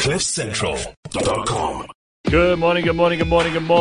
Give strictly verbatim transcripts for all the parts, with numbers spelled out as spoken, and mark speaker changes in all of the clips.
Speaker 1: cliff central dot com.
Speaker 2: Good morning, good morning, good morning, good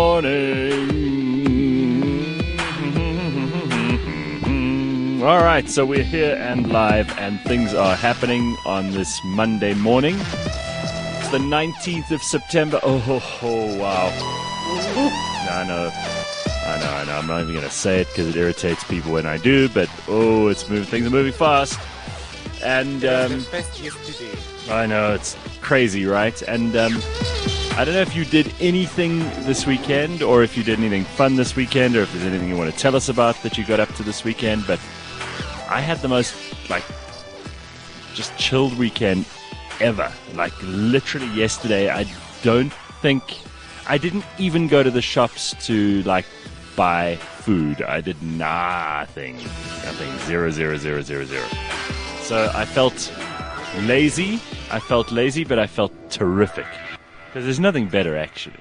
Speaker 2: morning. All right, so we're here and live, and things are happening on this Monday morning. It's the nineteenth of September. Oh, oh, oh wow. No, I know. I know, I know. I'm not even going to say it because it irritates people when I do, but oh, it's moving. Things are moving fast. And um, I know, it's crazy, right? And um, I don't know if you did anything this weekend, or if you did anything fun this weekend, or if there's anything you want to tell us about that you got up to this weekend, but I had the most, like, just chilled weekend ever. Like, literally yesterday, I don't think, I didn't even go to the shops to, like, buy food. I did nothing. Nothing. Zero, zero, zero, zero, zero. So I felt lazy. I felt lazy, but I felt terrific. Because there's nothing better, actually.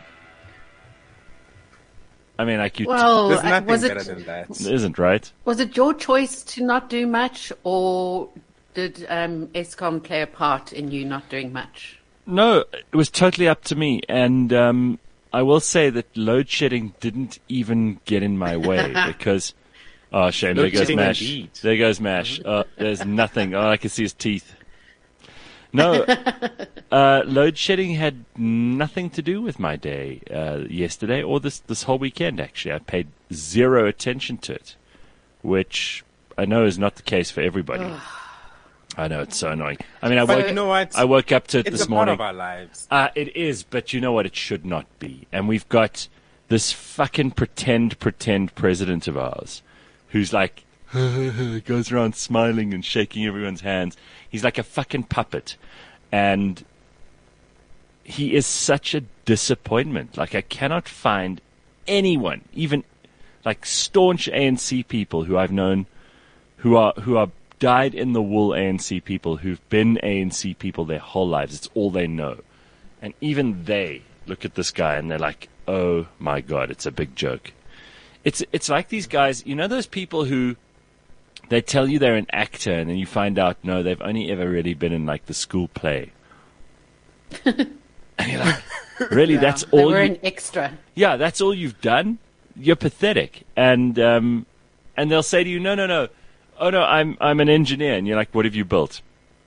Speaker 2: I mean, like you...
Speaker 3: Well,
Speaker 4: There's nothing
Speaker 3: was
Speaker 4: better
Speaker 3: it,
Speaker 4: than that.
Speaker 2: It isn't, right?
Speaker 3: was it your choice to not do much, or did um, ESCOM play a part in you not doing much?
Speaker 2: No, it was totally up to me. And um, I will say that load shedding didn't even get in my way because... Oh, shame. There
Speaker 4: Load
Speaker 2: goes
Speaker 4: shedding
Speaker 2: Mash.
Speaker 4: indeed.
Speaker 2: There goes Mash. Oh, there's nothing. Oh, I can see his teeth. No, uh, load shedding had nothing to do with my day uh, yesterday or this this whole weekend, actually. I paid zero attention to it, which I know is not the case for everybody. I know, it's so annoying. I mean, I
Speaker 4: But
Speaker 2: woke,
Speaker 4: you know what?
Speaker 2: I woke up to it
Speaker 4: It's
Speaker 2: this
Speaker 4: a part
Speaker 2: morning.
Speaker 4: of our lives.
Speaker 2: Uh, it is, but you know what? It should not be. And we've got this fucking pretend, pretend president of ours who's like, goes around smiling and shaking everyone's hands. He's like a fucking puppet. And he is such a disappointment. Like, I cannot find anyone, even like staunch A N C people who I've known, who are who are dyed in the wool A N C people, who've been A N C people their whole lives. It's all they know. And even they look at this guy and they're like, oh my God, it's a big joke. It's it's like these guys, you know those people who, they tell you they're an actor and then you find out, no, they've only ever really been in like the school play. And you're like, really,
Speaker 3: Yeah,
Speaker 2: that's
Speaker 3: they
Speaker 2: all
Speaker 3: were
Speaker 2: you...
Speaker 3: an extra.
Speaker 2: Yeah, that's all you've done? You're pathetic. And um, and they'll say to you, no, no, no. Oh, no, I'm I'm an engineer. And you're like, what have you built?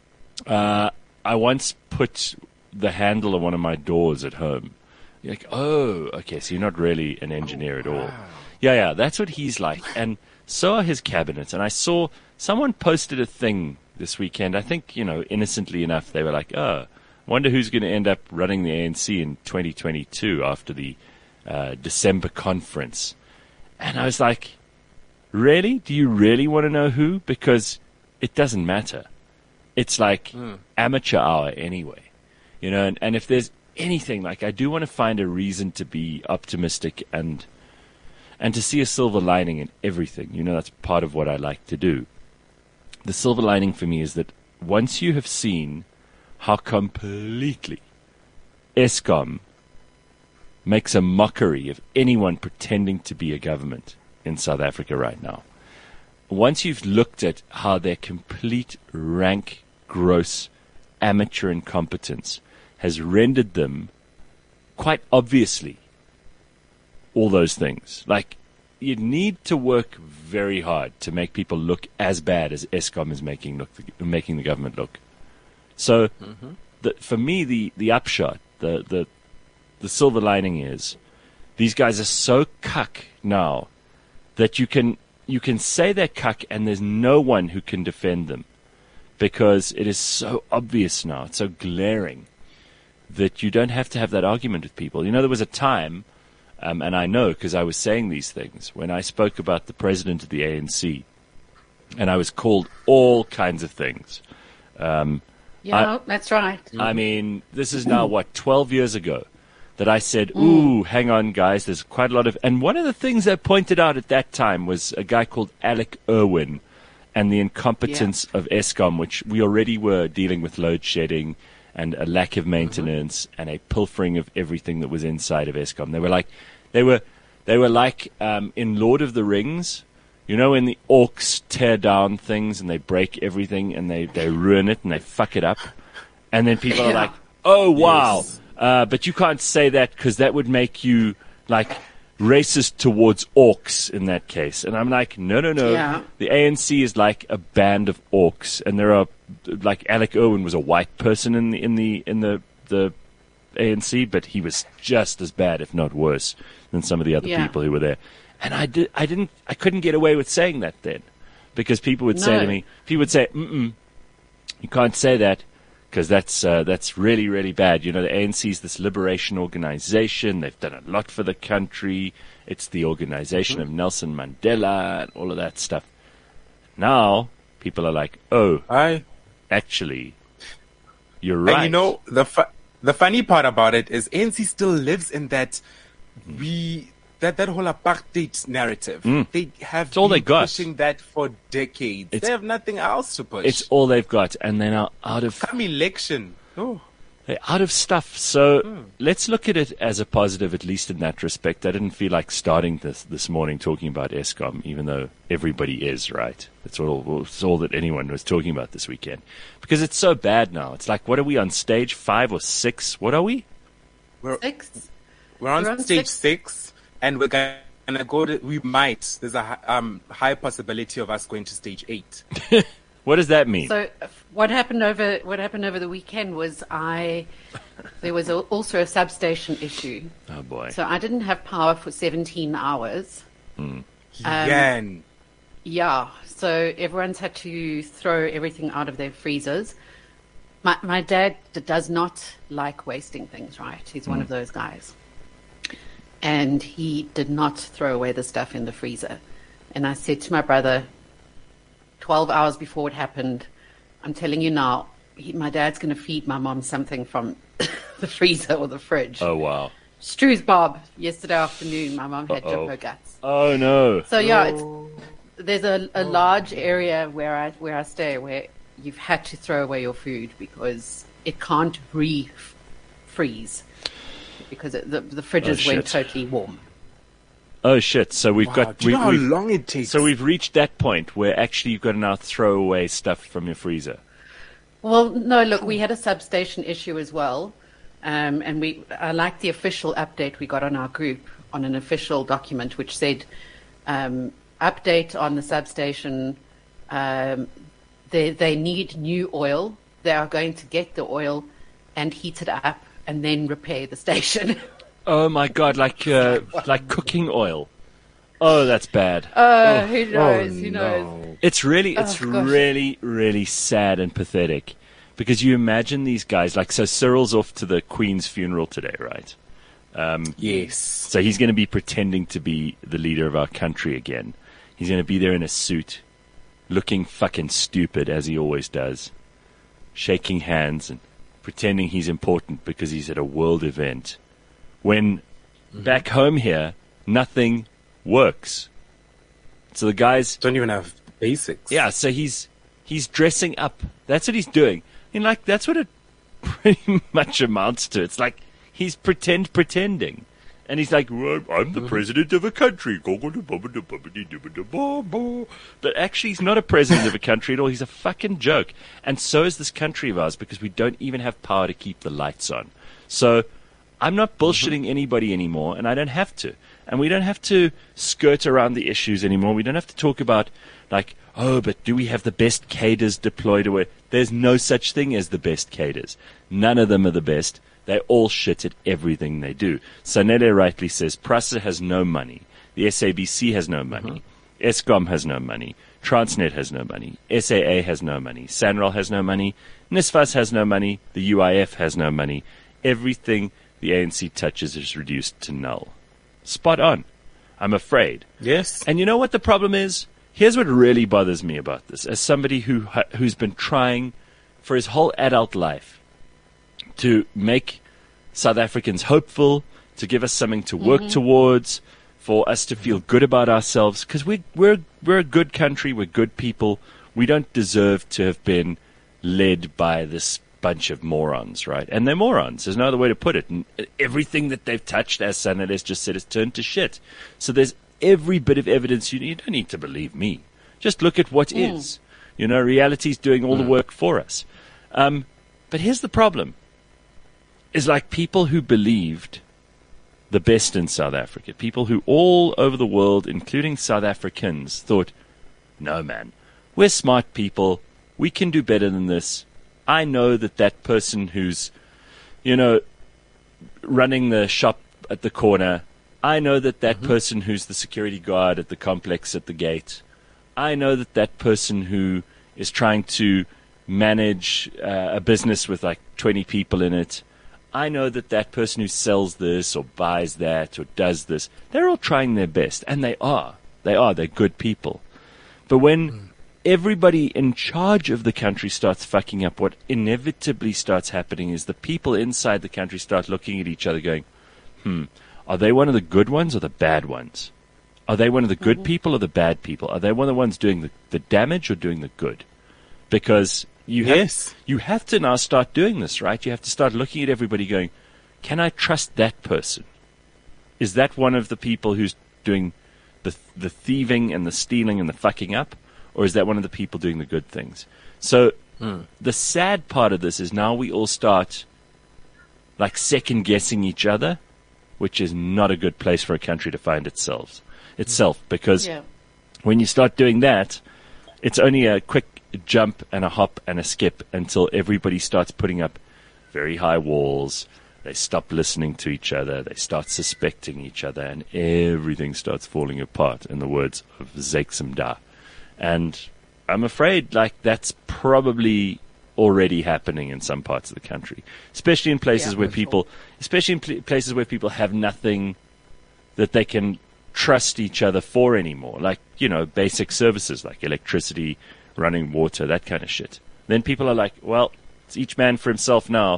Speaker 2: Uh, I once put the handle on one of my doors at home. You're like, oh, okay, so you're not really an engineer at all. Yeah, yeah, that's what he's like. And so are his cabinets. And I saw someone posted a thing this weekend. I think, you know, innocently enough, they were like, oh, I wonder who's going to end up running the A N C in twenty twenty-two after the uh, December conference. And I was like, really? Do you really want to know who? Because it doesn't matter. It's like mm. amateur hour anyway. You know, and, and if there's anything, like, I do want to find a reason to be optimistic and and to see a silver lining in everything. You know, that's part of what I like to do. The silver lining for me is that once you have seen how completely ESCOM makes a mockery of anyone pretending to be a government in South Africa right now, once you've looked at how their complete rank, gross, amateur incompetence has rendered them quite obviously all those things. Like, you need to work very hard to make people look as bad as ESCOM is making look making the government look. So, mm-hmm. the, for me, the, the upshot, the, the the silver lining is, these guys are so cuck now that you can you can say they're cuck and there's no one who can defend them, because it is so obvious now, it's so glaring, that you don't have to have that argument with people. You know, there was a time, um, and I know because I was saying these things, when I spoke about the president of the A N C, and I was called all kinds of things. Um,
Speaker 3: Yeah,
Speaker 2: I,
Speaker 3: that's right.
Speaker 2: I mean, this is now, what, twelve years ago, that I said, ooh, mm. hang on, guys, there's quite a lot of... And one of the things I pointed out at that time was a guy called Alec Irwin and the incompetence yeah. of ESCOM, which we already were dealing with load shedding and a lack of maintenance mm-hmm. and a pilfering of everything that was inside of ESCOM. They were like, they were, they were like um, in Lord of the Rings. You know, when the orcs tear down things and they break everything and they, they ruin it and they fuck it up, and then people yeah. are like, oh, wow.
Speaker 4: Yes.
Speaker 2: Uh, but you can't say that because that would make you, like, racist towards orcs in that case. And I'm like, no, no, no.
Speaker 3: Yeah.
Speaker 2: The A N C is like a band of orcs. And there are, like, Alec Irwin was a white person in the, in the, in the, the A N C, but he was just as bad, if not worse, than some of the other
Speaker 3: Yeah.
Speaker 2: people who were there. And I did, I didn't, I couldn't get away with saying that then. Because people would say
Speaker 3: No.
Speaker 2: to me, people would say, mm-mm, you can't say that. Because that's uh, that's really, really bad. You know, the A N C is this liberation organization. They've done a lot for the country. It's the organization
Speaker 4: Mm-hmm.
Speaker 2: of Nelson Mandela and all of that stuff. Now, people are like, oh,
Speaker 4: I
Speaker 2: actually, you're right.
Speaker 4: And you know, the fu- the funny part about it is A N C still lives in that we that that whole apartheid narrative. They have
Speaker 2: It's all
Speaker 4: been
Speaker 2: they got.
Speaker 4: pushing that for decades.
Speaker 2: It's-
Speaker 4: they have nothing else to push.
Speaker 2: It's all they've got, and they're now out of
Speaker 4: come election. Oh,
Speaker 2: they're out of stuff. So let's look at it as a positive, at least in that respect. I didn't feel like starting this this morning talking about ESCOM, even though everybody is, right? That's all. It's all that anyone was talking about this weekend, because it's so bad now. It's like, what are we on stage five or six? What are we?
Speaker 3: Six.
Speaker 4: we're on
Speaker 3: We're on
Speaker 4: stage
Speaker 3: six.
Speaker 4: six, and we're gonna go to. We might. There's a hi- um, high possibility of us going to stage eight.
Speaker 2: What does that mean?
Speaker 3: So uh, what happened over what happened over the weekend was I there was a, also a substation issue.
Speaker 2: oh boy.
Speaker 3: So I didn't have power for seventeen hours. Um,
Speaker 4: Again.
Speaker 3: Yeah, so everyone's had to throw everything out of their freezers. My my dad d- does not like wasting things, right? He's one of those guys. And he did not throw away the stuff in the freezer. And I said to my brother, twelve hours before it happened, I'm telling you now, he, my dad's going to feed my mom something from the freezer or the fridge.
Speaker 2: Oh wow.
Speaker 3: Stru's Bob, yesterday afternoon, my mom had
Speaker 2: Uh-oh.
Speaker 3: Jippo guts.
Speaker 2: Oh no.
Speaker 3: So yeah, it's, there's a, a large area where I where I stay where you've had to throw away your food because it can't re-freeze because it, the the fridges
Speaker 2: Oh,
Speaker 3: went
Speaker 2: shit.
Speaker 3: totally warm.
Speaker 2: Oh shit. So we've
Speaker 4: Wow,
Speaker 2: got
Speaker 4: do you
Speaker 2: we,
Speaker 4: know how
Speaker 2: we've,
Speaker 4: long it takes?
Speaker 2: so we've reached that point where actually you've got to now throw away stuff from your freezer.
Speaker 3: Well, no, look, we had a substation issue as well, um, and we I like the official update we got on our group on an official document which said um, update on the substation. Um, they they need new oil. They are going to get the oil and heat it up and then repair the station.
Speaker 2: Oh my god, like uh, like cooking oil. Oh, that's bad.
Speaker 3: Uh, who knows? Who knows?
Speaker 4: no.
Speaker 2: It's really, it's
Speaker 3: Oh, gosh.
Speaker 2: really, really sad and pathetic because you imagine these guys. Like, so Cyril's off to the Queen's funeral today, right?
Speaker 4: Yes.
Speaker 2: So he's going to be pretending to be the leader of our country again. He's going to be there in a suit, looking fucking stupid as he always does, shaking hands and pretending he's important because he's at a world event. When back home here, nothing works. So the guys,
Speaker 4: Don't even have basics.
Speaker 2: yeah, so he's he's dressing up. That's what he's doing. And like that's what it pretty much amounts to. It's like he's pretend pretending. And he's like, well, I'm the president of a country. But actually, he's not a president of a country at all. He's a fucking joke. And so is this country of ours because we don't even have power to keep the lights on. So I'm not bullshitting anybody anymore, and I don't have to. And we don't have to skirt around the issues anymore. We don't have to talk about, like, oh, but do we have the best cadres deployed away? There's no such thing as the best cadres. None of them are the best. They all shit at everything they do. Sanele rightly says PRASA has no money. The S A B C has no money. ESCOM has no money. Transnet has no money. S A A has no money. SANRAL has no money. NISFAS has no money. The U I F has no money. Everything the A N C touches is reduced to null. Spot on. I'm afraid.
Speaker 4: Yes.
Speaker 2: And you know what the problem is? Here's what really bothers me about this. As somebody who ha- who's been trying for his whole adult life to make South Africans hopeful, to give us something to work towards, for us to feel good about ourselves, because we, we're, we're a good country, we're good people. We don't deserve to have been led by this bunch of morons, right? And they're morons. There's no other way to put it. And everything that they've touched, as Sanales just said, has turned to shit. So there's every bit of evidence. You, you don't need to believe me. Just look at what is. You know, reality's doing all the work for us. Um, but here's the problem. is like people who believed the best in South Africa. People who all over the world, including South Africans, thought, no, man, we're smart people. We can do better than this. I know that that person who's, you know, running the shop at the corner, I know that that mm-hmm. person who's the security guard at the complex at the gate, I know that that person who is trying to manage uh, a business with like twenty people in it, I know that that person who sells this or buys that or does this, they're all trying their best. And they are. They are. They're good people. But when mm. everybody in charge of the country starts fucking up, what inevitably starts happening is the people inside the country start looking at each other going, hmm, are they one of the good ones or the bad ones? Are they one of the good mm-hmm. people or the bad people? Are they one of the ones doing the, the damage or doing the good? Because you
Speaker 4: yes.
Speaker 2: have, you have to now start doing this, right? You have to start looking at everybody going, can I trust that person? Is that one of the people who's doing the the thieving and the stealing and the fucking up? Or is that one of the people doing the good things? So mm. the sad part of this is now we all start like second guessing each other, which is not a good place for a country to find itself. Itself, because
Speaker 3: yeah.
Speaker 2: when you start doing that, it's only a quick jump and a hop and a skip until everybody starts putting up very high walls. They stop listening to each other. They start suspecting each other, and everything starts falling apart. In the words of Zeksemda. And I'm afraid like that's probably already happening in some parts of the country, especially in places
Speaker 3: yeah,
Speaker 2: where people,
Speaker 3: sure.
Speaker 2: especially in pl- places where people have nothing that they can trust each other for anymore. Like, you know, basic services like electricity, running water, that kind of shit. Then people are like, well, it's each man for himself now.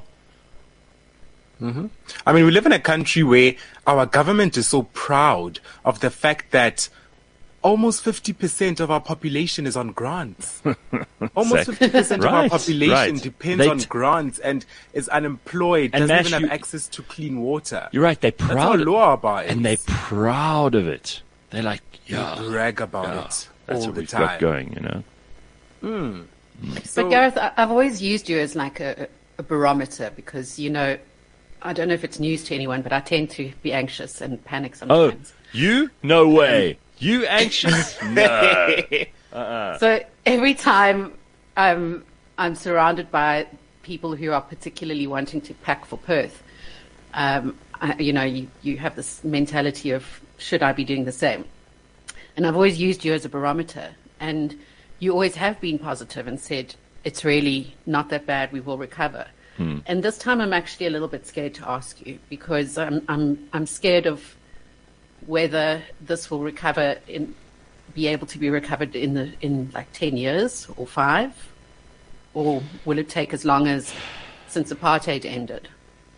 Speaker 4: Mm-hmm. I mean, we live in a country where our government is so proud of the fact that almost fifty percent of our population is on grants. Almost fifty percent
Speaker 2: right,
Speaker 4: of our population
Speaker 2: right.
Speaker 4: depends
Speaker 2: They
Speaker 4: on
Speaker 2: t-
Speaker 4: grants and is unemployed,
Speaker 2: and
Speaker 4: doesn't
Speaker 2: Nash,
Speaker 4: even have
Speaker 2: you,
Speaker 4: access to clean water.
Speaker 2: You're right, they're proud.
Speaker 4: That's how law about it.
Speaker 2: And they're proud of it. They're like, yeah.
Speaker 4: They brag about
Speaker 2: yeah,
Speaker 4: it
Speaker 2: that's
Speaker 4: all
Speaker 2: what
Speaker 4: the
Speaker 2: we've
Speaker 4: time.
Speaker 2: got going, you know.
Speaker 4: Mm.
Speaker 3: But
Speaker 4: So,
Speaker 3: Gareth, I- I've always used you as like a, a barometer because, you know, I don't know if it's news to anyone, but I tend to be anxious and panic
Speaker 2: Oh,
Speaker 3: sometimes.
Speaker 2: you? No way. You anxious? No. Uh-uh.
Speaker 3: So every time I'm, I'm surrounded by people who are particularly wanting to pack for Perth, um, I, you know, you, you have this mentality of, should I be doing the same? And I've always used you as a barometer. And you always have been positive and said, it's really not that bad, we will recover.
Speaker 2: Hmm.
Speaker 3: And this time I'm actually a little bit scared to ask you because I'm, I'm, I'm scared of whether this will recover in, be able to be recovered in the, in like ten years or five, or will it take as long as since apartheid ended?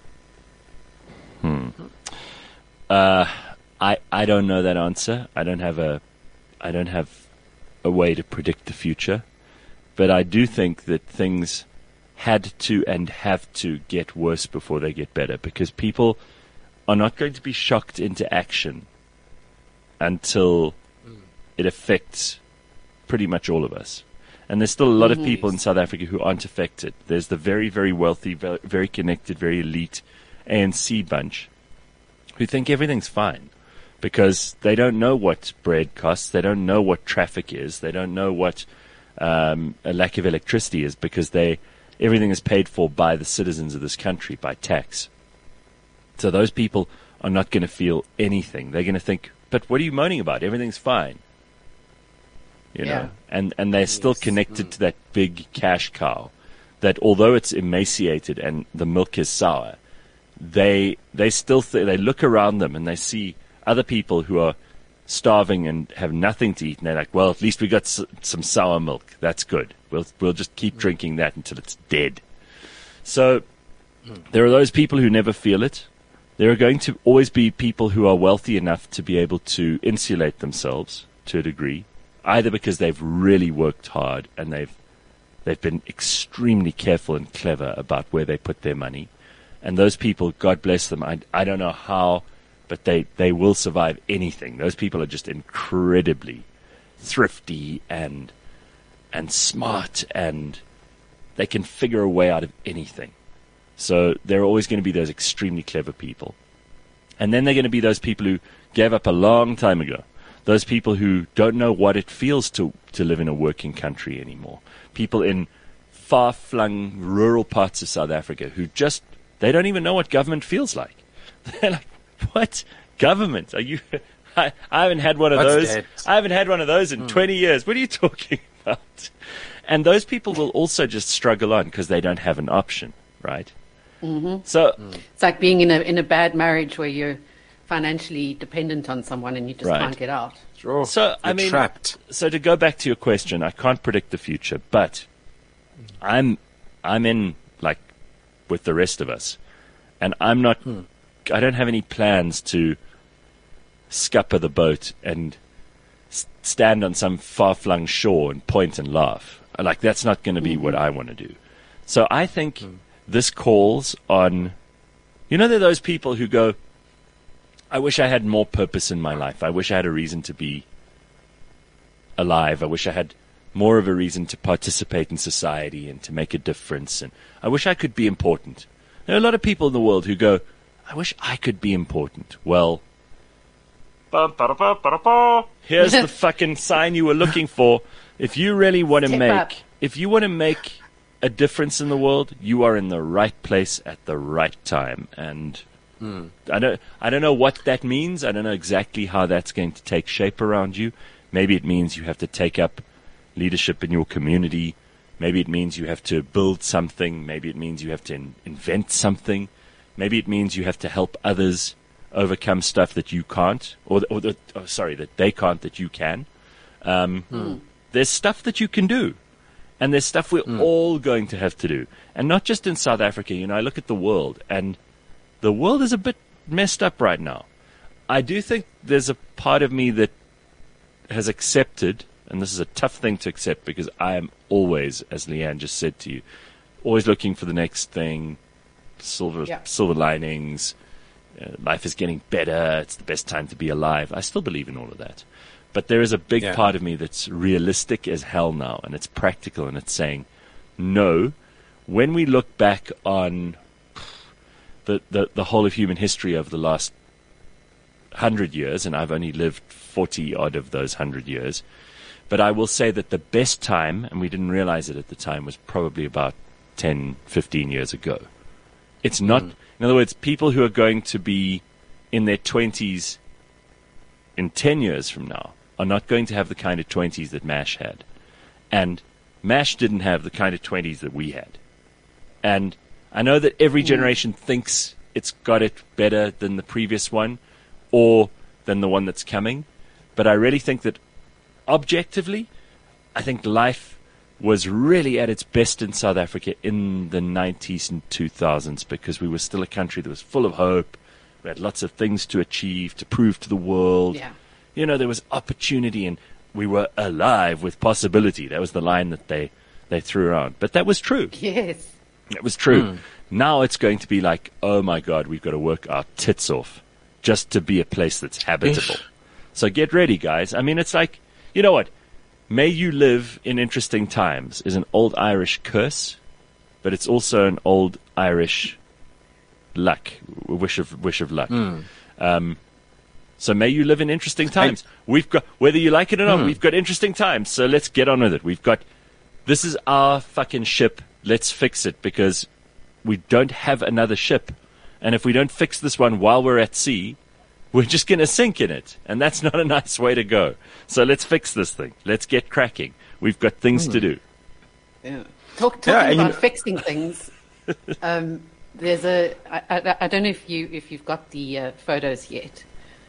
Speaker 2: Hmm. Uh, I, I don't know that answer. I don't have a, I don't have a way to predict the future, but I do think that things had to and have to get worse before they get better, because people are not going to be shocked into action until it affects pretty much all of us. And there's still a lot
Speaker 3: Mm-hmm.
Speaker 2: of people in South Africa who aren't affected. There's the very, very wealthy, ve- very connected, very elite A N C bunch who think everything's fine because they don't know what bread costs. They don't know what traffic is. They don't know what um, a lack of electricity is, because they everything is paid for by the citizens of this country, by tax. So those people are not going to feel anything. They're going to think, but what are you moaning about? Everything's fine. You know,
Speaker 3: Yeah.
Speaker 2: and, and they're still
Speaker 4: Yes.
Speaker 2: connected to that big cash cow that, although it's emaciated and the milk is sour, they, they still, th- they look around them and they see other people who are starving and have nothing to eat, and they're like, well, at least we got s- some sour milk. That's good. We'll we'll just keep drinking that until it's dead. So there are those people who never feel it. There are going to always be people who are wealthy enough to be able to insulate themselves to a degree, either because they've really worked hard and they've they've been extremely careful and clever about where they put their money. And those people, God bless them, I, I don't know how, but they, they will survive anything. Those people are just incredibly thrifty and and smart, and they can figure a way out of anything. So there are always going to be those extremely clever people. And then there are going to be those people who gave up a long time ago. Those people who don't know what it feels to, to live in a working country anymore. People in far-flung rural parts of South Africa who just, they don't even know what government feels like. They're like, what? Government? Are you... I, I haven't had one of
Speaker 4: What's
Speaker 2: those.
Speaker 4: that?
Speaker 2: I haven't had one of those in
Speaker 4: Hmm.
Speaker 2: twenty years. What are you talking about? And those people will also just struggle on because they don't have an option, right? Mm-hmm. So,
Speaker 3: It's like being in a in a bad marriage where you're financially dependent on someone and you just
Speaker 2: Right.
Speaker 3: can't get out.
Speaker 4: Sure.
Speaker 2: so I
Speaker 4: You're
Speaker 2: mean,
Speaker 4: trapped.
Speaker 2: so to go back to your question, I can't predict the future, but I'm I'm in like with the rest of us, and I'm not. I don't have any plans to scupper the boat and s- stand on some far-flung shore and point and laugh. Like that's not going to be what I want to do. So I think this calls on. You know, there are those people who go, I wish I had more purpose in my life. I wish I had a reason to be alive. I wish I had more of a reason to participate in society and to make a difference. And I wish I could be important. There are a lot of people in the world who go, I wish I could be important. Well, here's the fucking sign you were looking for. If you really want to
Speaker 3: Step
Speaker 2: make,
Speaker 3: up.
Speaker 2: if you want to make a difference in the world, you are in the right place at the right time. And I don't, I don't know what that means. I don't know exactly how that's going to take shape around you. Maybe it means you have to take up leadership in your community. Maybe it means you have to build something. Maybe it means you have to in- invent something. Maybe it means you have to help others overcome stuff that you can't, or, or, the, oh, sorry, that they can't, that you can. Um, There's stuff that you can do. And there's stuff we're all going to have to do. And not just in South Africa. You know, I look at the world, and the world is a bit messed up right now. I do think there's a part of me that has accepted, and this is a tough thing to accept because I am always, as Leanne just said to you, always looking for the next thing, silver,
Speaker 3: Yeah.
Speaker 2: silver linings, uh, life is getting better, it's the best time to be alive. I still believe in all of that. But there is a big
Speaker 4: Yeah.
Speaker 2: part of me that's realistic as hell now, and it's practical, and it's saying, no, when we look back on the, the, the whole of human history over the last hundred years, and I've only lived forty odd of those hundred years, but I will say that the best time, and we didn't realize it at the time, was probably about ten, fifteen years ago. It's not, in other words, people who are going to be in their twenties in ten years from now are not going to have the kind of twenties that MASH had. And MASH didn't have the kind of twenties that we had. And I know that every generation thinks it's got it better than the previous one or than the one that's coming. But I really think that objectively, I think life was really at its best in South Africa in the nineties and two thousands because we were still a country that was full of hope. We had lots of things to achieve, to prove to the world.
Speaker 3: Yeah.
Speaker 2: You know, there was opportunity and we were alive with possibility. That was the line that they, they threw around. But that was true.
Speaker 3: Yes.
Speaker 2: It was true. Now it's going to be like, oh my God, we've got to work our tits off just to be a place that's habitable. So get ready, guys. I mean, it's like, you know what? May you live in interesting times is an old Irish curse, but it's also an old Irish luck, wish of wish of luck. Um, so may you live in interesting times. We've got, whether you like it or not, we've got interesting times. So let's get on with it. We've got, this is our fucking ship. Let's fix it because we don't have another ship. And if we don't fix this one while we're at sea, we're just going to sink in it. And that's not a nice way to go. So let's fix this thing. Let's get cracking. We've got things to do.
Speaker 3: Yeah. Talk, talking
Speaker 4: Yeah, and you
Speaker 3: about
Speaker 4: know-
Speaker 3: fixing things. Um, there's a. I, I, I don't know if you if you've got the uh, photos yet,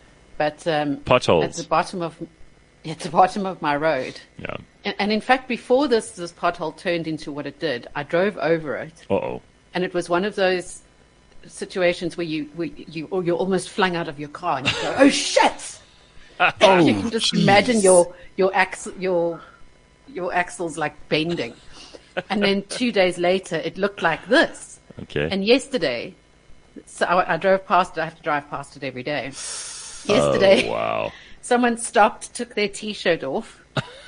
Speaker 3: but um,
Speaker 2: Potholes.
Speaker 3: at the bottom of at the bottom of my road.
Speaker 2: Yeah.
Speaker 3: And, and in fact, before this this pothole turned into what it did, I drove over it,
Speaker 2: Uh-oh.
Speaker 3: and it was one of those situations where you where you or you're almost flung out of your car and you go, "Oh shit!"
Speaker 4: Oh,
Speaker 3: You can just
Speaker 4: jeez.
Speaker 3: imagine your your axle your your axles like bending, and then two days later it looked like this.
Speaker 2: Okay.
Speaker 3: And yesterday, so I, I drove past it. I have to drive past it every day. Yesterday,
Speaker 2: Oh, wow.
Speaker 3: someone stopped, took their t-shirt off,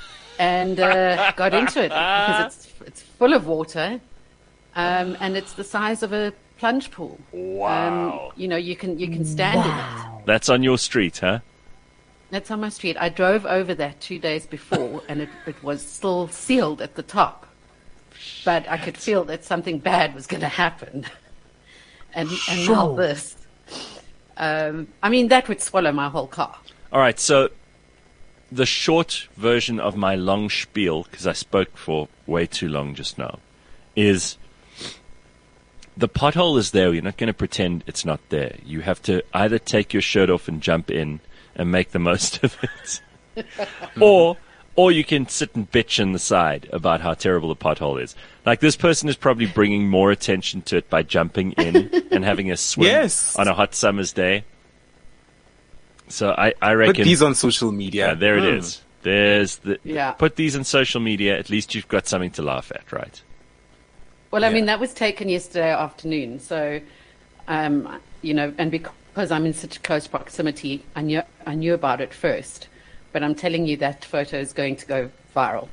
Speaker 3: and uh, got into it because it's it's full of water, um, and it's the size of a plunge pool.
Speaker 2: Wow.
Speaker 3: Um, you know, you can you can stand in it.
Speaker 2: That's on your street, huh?
Speaker 3: That's on my street. I drove over that two days before, and it, it was still sealed at the top. But I could feel that something bad was going to happen. And, and now this. Um, I mean, that would swallow my whole car.
Speaker 2: All right, so the short version of my long spiel, because I spoke for way too long just now, is the pothole is there. You're not going to pretend it's not there. You have to either take your shirt off and jump in and make the most of it, or or you can sit and bitch on the side about how terrible the pothole is. Like, this person is probably bringing more attention to it by jumping in and having a swim
Speaker 4: Yes.
Speaker 2: on a hot summer's day. So I, I reckon...
Speaker 4: Put these on social media.
Speaker 2: Yeah, there it
Speaker 4: Mm.
Speaker 2: is. There's the...
Speaker 3: Yeah.
Speaker 2: Put these on social media. At least you've got something to laugh at, right?
Speaker 3: Well, I
Speaker 4: Yeah.
Speaker 3: mean, that was taken yesterday afternoon. So, um, you know, and because I'm in such close proximity, I knew, I knew about it first. But I'm telling you, that photo is going to go viral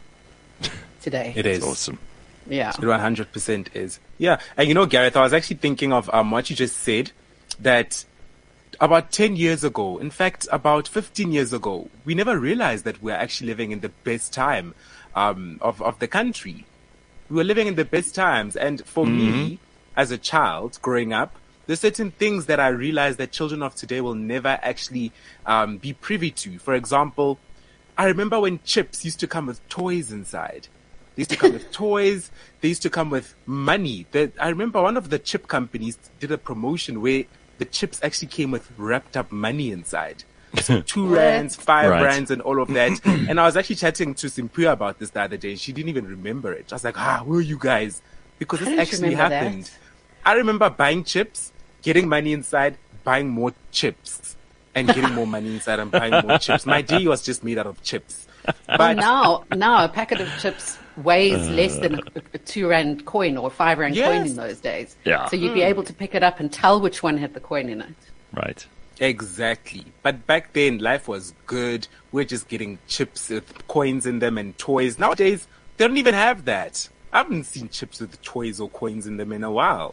Speaker 3: today.
Speaker 4: It is.
Speaker 2: It's awesome.
Speaker 3: Yeah.
Speaker 4: It one hundred percent is. Yeah. And you know, Gareth, I was actually thinking of um, what you just said, that about ten years ago, in fact, about fifteen years ago, we never realized that we're actually living in the best time um, of, of the country. We were living in the best times. And for me, as a child growing up, there's certain things that I realized that children of today will never actually um, be privy to. For example, I remember when chips used to come with toys inside. They used to come with toys. They used to come with money. The, I remember one of the chip companies did a promotion where the chips actually came with wrapped up money inside. So two rands, five
Speaker 2: Right.
Speaker 4: rands, and all of that. And I was actually chatting to Simpuya about this the other day, and she didn't even remember it. I was like, ah, where are you guys? Because
Speaker 3: I
Speaker 4: this
Speaker 3: don't
Speaker 4: actually
Speaker 3: remember that.
Speaker 4: happened. I remember buying chips, getting money inside, buying more chips, and getting more money inside and buying more chips. My day was just made out of chips.
Speaker 3: Well,
Speaker 4: But
Speaker 3: now, now a packet of chips weighs less than a, a two rand coin or a five rand coin
Speaker 4: Yes.
Speaker 3: in those days.
Speaker 2: Yeah.
Speaker 3: So you'd be able to pick it up and tell which one had the coin in it.
Speaker 2: Right.
Speaker 4: exactly. But back then, life was good. We're just getting chips with coins in them and toys. Nowadays, they don't even have that. I haven't seen chips with toys or coins in them in a while.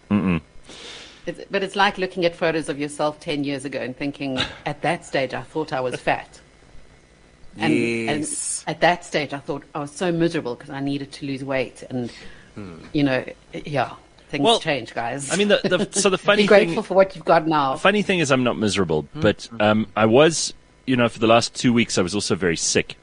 Speaker 3: It's, but it's like looking at photos of yourself ten years ago and thinking, at that stage, I thought I was fat. And,
Speaker 4: Yes.
Speaker 3: and at that stage, I thought I was so miserable because I needed to lose weight. And, you know, yeah, things
Speaker 2: Well,
Speaker 3: change, guys.
Speaker 2: I mean, the, the, so the funny
Speaker 3: Be grateful
Speaker 2: thing...
Speaker 3: for what you've got now.
Speaker 2: Funny thing is, I'm not miserable, but um, I was, you know, for the last two weeks, I was also very sick.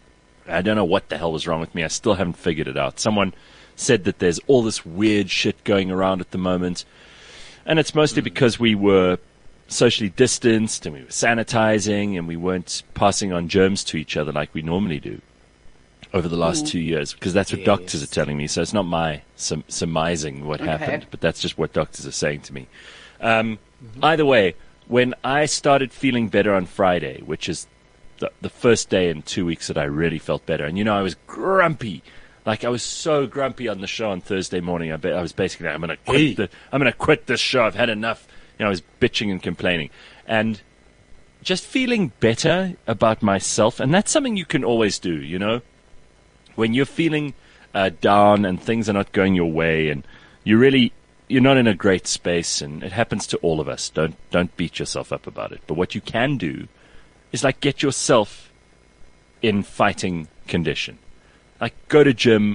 Speaker 2: I don't know what the hell was wrong with me. I still haven't figured it out. Someone said that there's all this weird shit going around at the moment, and it's mostly because we were socially distanced and we were sanitizing and we weren't passing on germs to each other like we normally do over the last two years, because that's what
Speaker 4: Yes.
Speaker 2: doctors are telling me. So it's not my sum- surmising what
Speaker 3: Okay.
Speaker 2: happened, but that's just what doctors are saying to me. Um, Either way, when I started feeling better on Friday, which is the, the first day in two weeks that I really felt better, and you know, I was grumpy. Like, I was so grumpy on the show on Thursday morning. I, be, I was basically, I'm going to quit
Speaker 4: Hey.
Speaker 2: the, I'm going to quit this show. I've had enough. You know, I was bitching and complaining, and just feeling better about myself. And that's something you can always do, you know, when you're feeling uh, down and things are not going your way, and you really, you're not in a great space, and it happens to all of us. Don't, don't beat yourself up about it. But what you can do is like get yourself in fighting condition. Like, go to gym,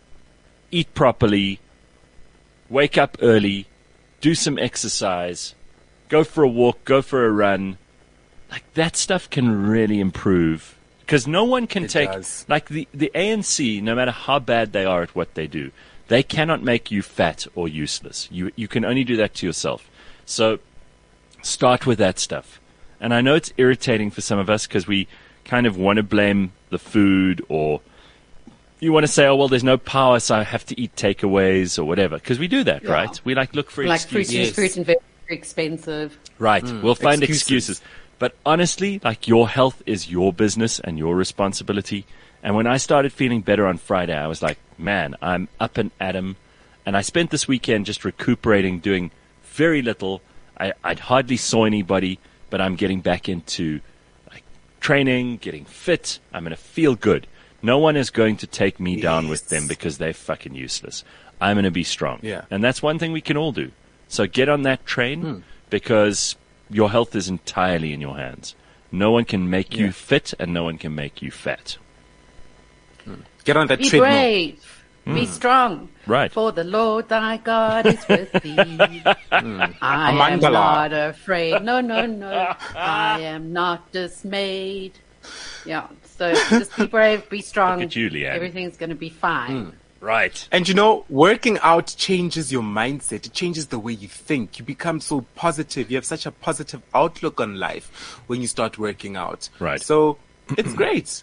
Speaker 2: eat properly, wake up early, do some exercise, go for a walk, go for a run. Like, that stuff can really improve. Because no one can
Speaker 4: It
Speaker 2: take,
Speaker 4: does.
Speaker 2: like the, the A N C, no matter how bad they are at what they do, they cannot make you fat or useless. You, you can only do that to yourself. So start with that stuff. And I know it's irritating for some of us because we kind of want to blame the food, or you want to say, oh, well, there's no power, so I have to eat takeaways or whatever. Because we do that,
Speaker 3: Yeah.
Speaker 2: right? We like look for
Speaker 3: Like fruit,
Speaker 2: excuses.
Speaker 3: and
Speaker 4: Yes.
Speaker 3: fruit and veg are expensive.
Speaker 2: Right. we'll find
Speaker 4: excuses.
Speaker 2: excuses. But honestly, like, your health is your business and your responsibility. And when I started feeling better on Friday, I was like, man, I'm up and at 'em. And I spent this weekend just recuperating, doing very little. I, I'd hardly saw anybody, but I'm getting back into like training, getting fit. I'm going to feel good. No one is going to take me down with
Speaker 4: Yes.
Speaker 2: them because they're fucking useless. I'm going to be strong.
Speaker 4: Yeah.
Speaker 2: And that's one thing we can all do. So get on that train
Speaker 4: Hmm.
Speaker 2: because your health is entirely in your hands. No one can make you
Speaker 4: Yeah.
Speaker 2: fit and no one can make you fat.
Speaker 4: Get on that
Speaker 3: Be
Speaker 4: treadmill.
Speaker 3: brave. Be strong.
Speaker 2: Right.
Speaker 3: For the Lord thy God is with thee. I am
Speaker 4: Amangala.
Speaker 3: not afraid. No, no, no. I am not dismayed. Yeah. So just be brave, be strong.
Speaker 2: Look at you, Leanne.
Speaker 3: Everything's going to be fine.
Speaker 2: Right.
Speaker 4: And you know, working out changes your mindset. It changes the way you think. You become so positive. You have such a positive outlook on life when you start working out.
Speaker 2: Right.
Speaker 4: So it's great.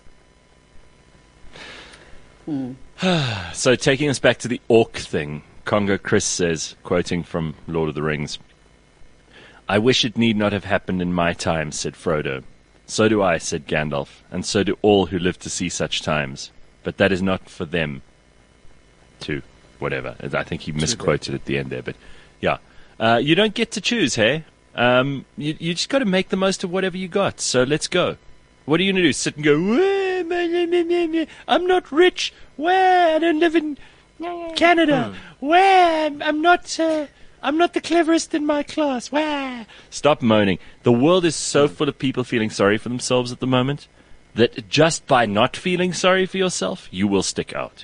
Speaker 2: So taking us back to the orc thing, Congo Chris says, quoting from Lord of the Rings, "I wish it need not have happened in my time," said Frodo. "So do I," said Gandalf, "and so do all who live to see such times. But that is not for them to whatever." I think he misquoted at the end there, but yeah. Uh, you don't get to choose, hey? Um, you, you just got to make the most of whatever you got. So let's go. What are you going to do? Sit and go, "Wah, meh, meh, meh, meh, meh. I'm not rich. Where? I don't live in Canada. Where? I'm, I'm not... Uh, I'm not the cleverest in my class. Where?" Stop moaning. The world is so full of people feeling sorry for themselves at the moment that just by not feeling sorry for yourself, you will stick out.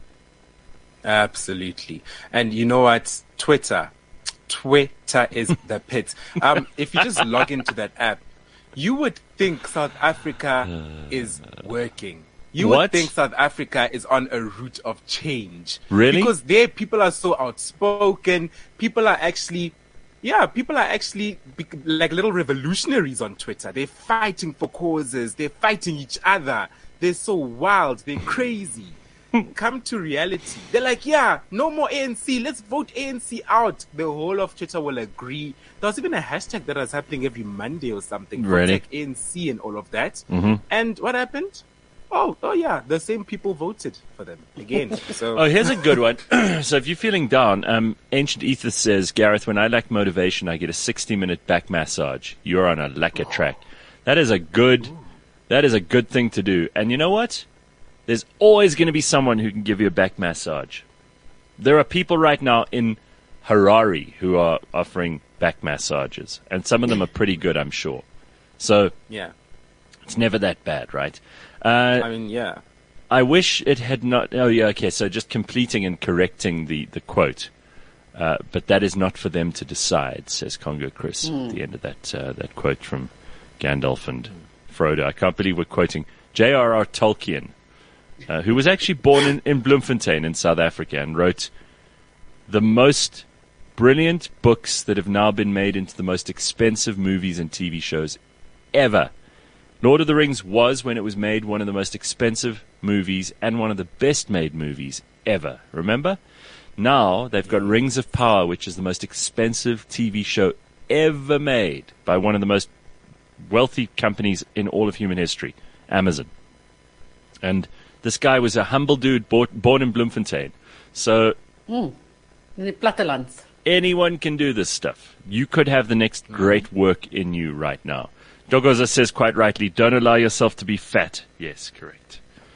Speaker 4: Absolutely. And you know what? Twitter. Twitter is the pit. Um, if you just log into that app, you would think South Africa is working. You
Speaker 2: What?
Speaker 4: would think South Africa is on a route of change.
Speaker 2: Really?
Speaker 4: Because there people are so outspoken. People are actually, yeah, people are actually be- like little revolutionaries on Twitter. They're fighting for causes. They're fighting each other. They're so wild. They're crazy. Come to reality. They're like, yeah, no more A N C. Let's vote A N C out. The whole of Twitter will agree. There was even a hashtag that was happening every Monday or something.
Speaker 2: Really?
Speaker 4: Protect A N C and all of that.
Speaker 2: Mm-hmm.
Speaker 4: And what happened? Oh, oh yeah, the same people voted for them again. So
Speaker 2: Oh, here's a good one. So if you're feeling down, um, Ancient Ether says, "Gareth, when I lack motivation, I get a sixty-minute back massage. You're on a lacquer track." That is a good, that is a good thing to do. And you know what? There's always going to be someone who can give you a back massage. There are people right now in Harare who are offering back massages, and some of them are pretty good, I'm sure. So
Speaker 4: yeah,
Speaker 2: it's never that bad, right? Uh,
Speaker 4: I mean, yeah.
Speaker 2: I wish it had not. Oh, yeah, okay. So just completing and correcting the, the quote. Uh, but that is not for them to decide, says Congo Chris at the end of that uh, that quote from Gandalf and Frodo. I can't believe we're quoting J R R Tolkien, uh, who was actually born in, in Bloemfontein in South Africa and wrote the most brilliant books that have now been made into the most expensive movies and T V shows ever. Lord of the Rings was, when it was made, one of the most expensive movies and one of the best made movies ever. Remember? Now they've got Rings of Power, which is the most expensive T V show ever made by one of the most wealthy companies in all of human history, Amazon. And this guy was a humble dude born, born in Bloemfontein. So
Speaker 3: In the plattelands.
Speaker 2: anyone can do this stuff. You could have the next great work in you right now. Dogoza says quite rightly, don't allow yourself to be fat. Yes, correct.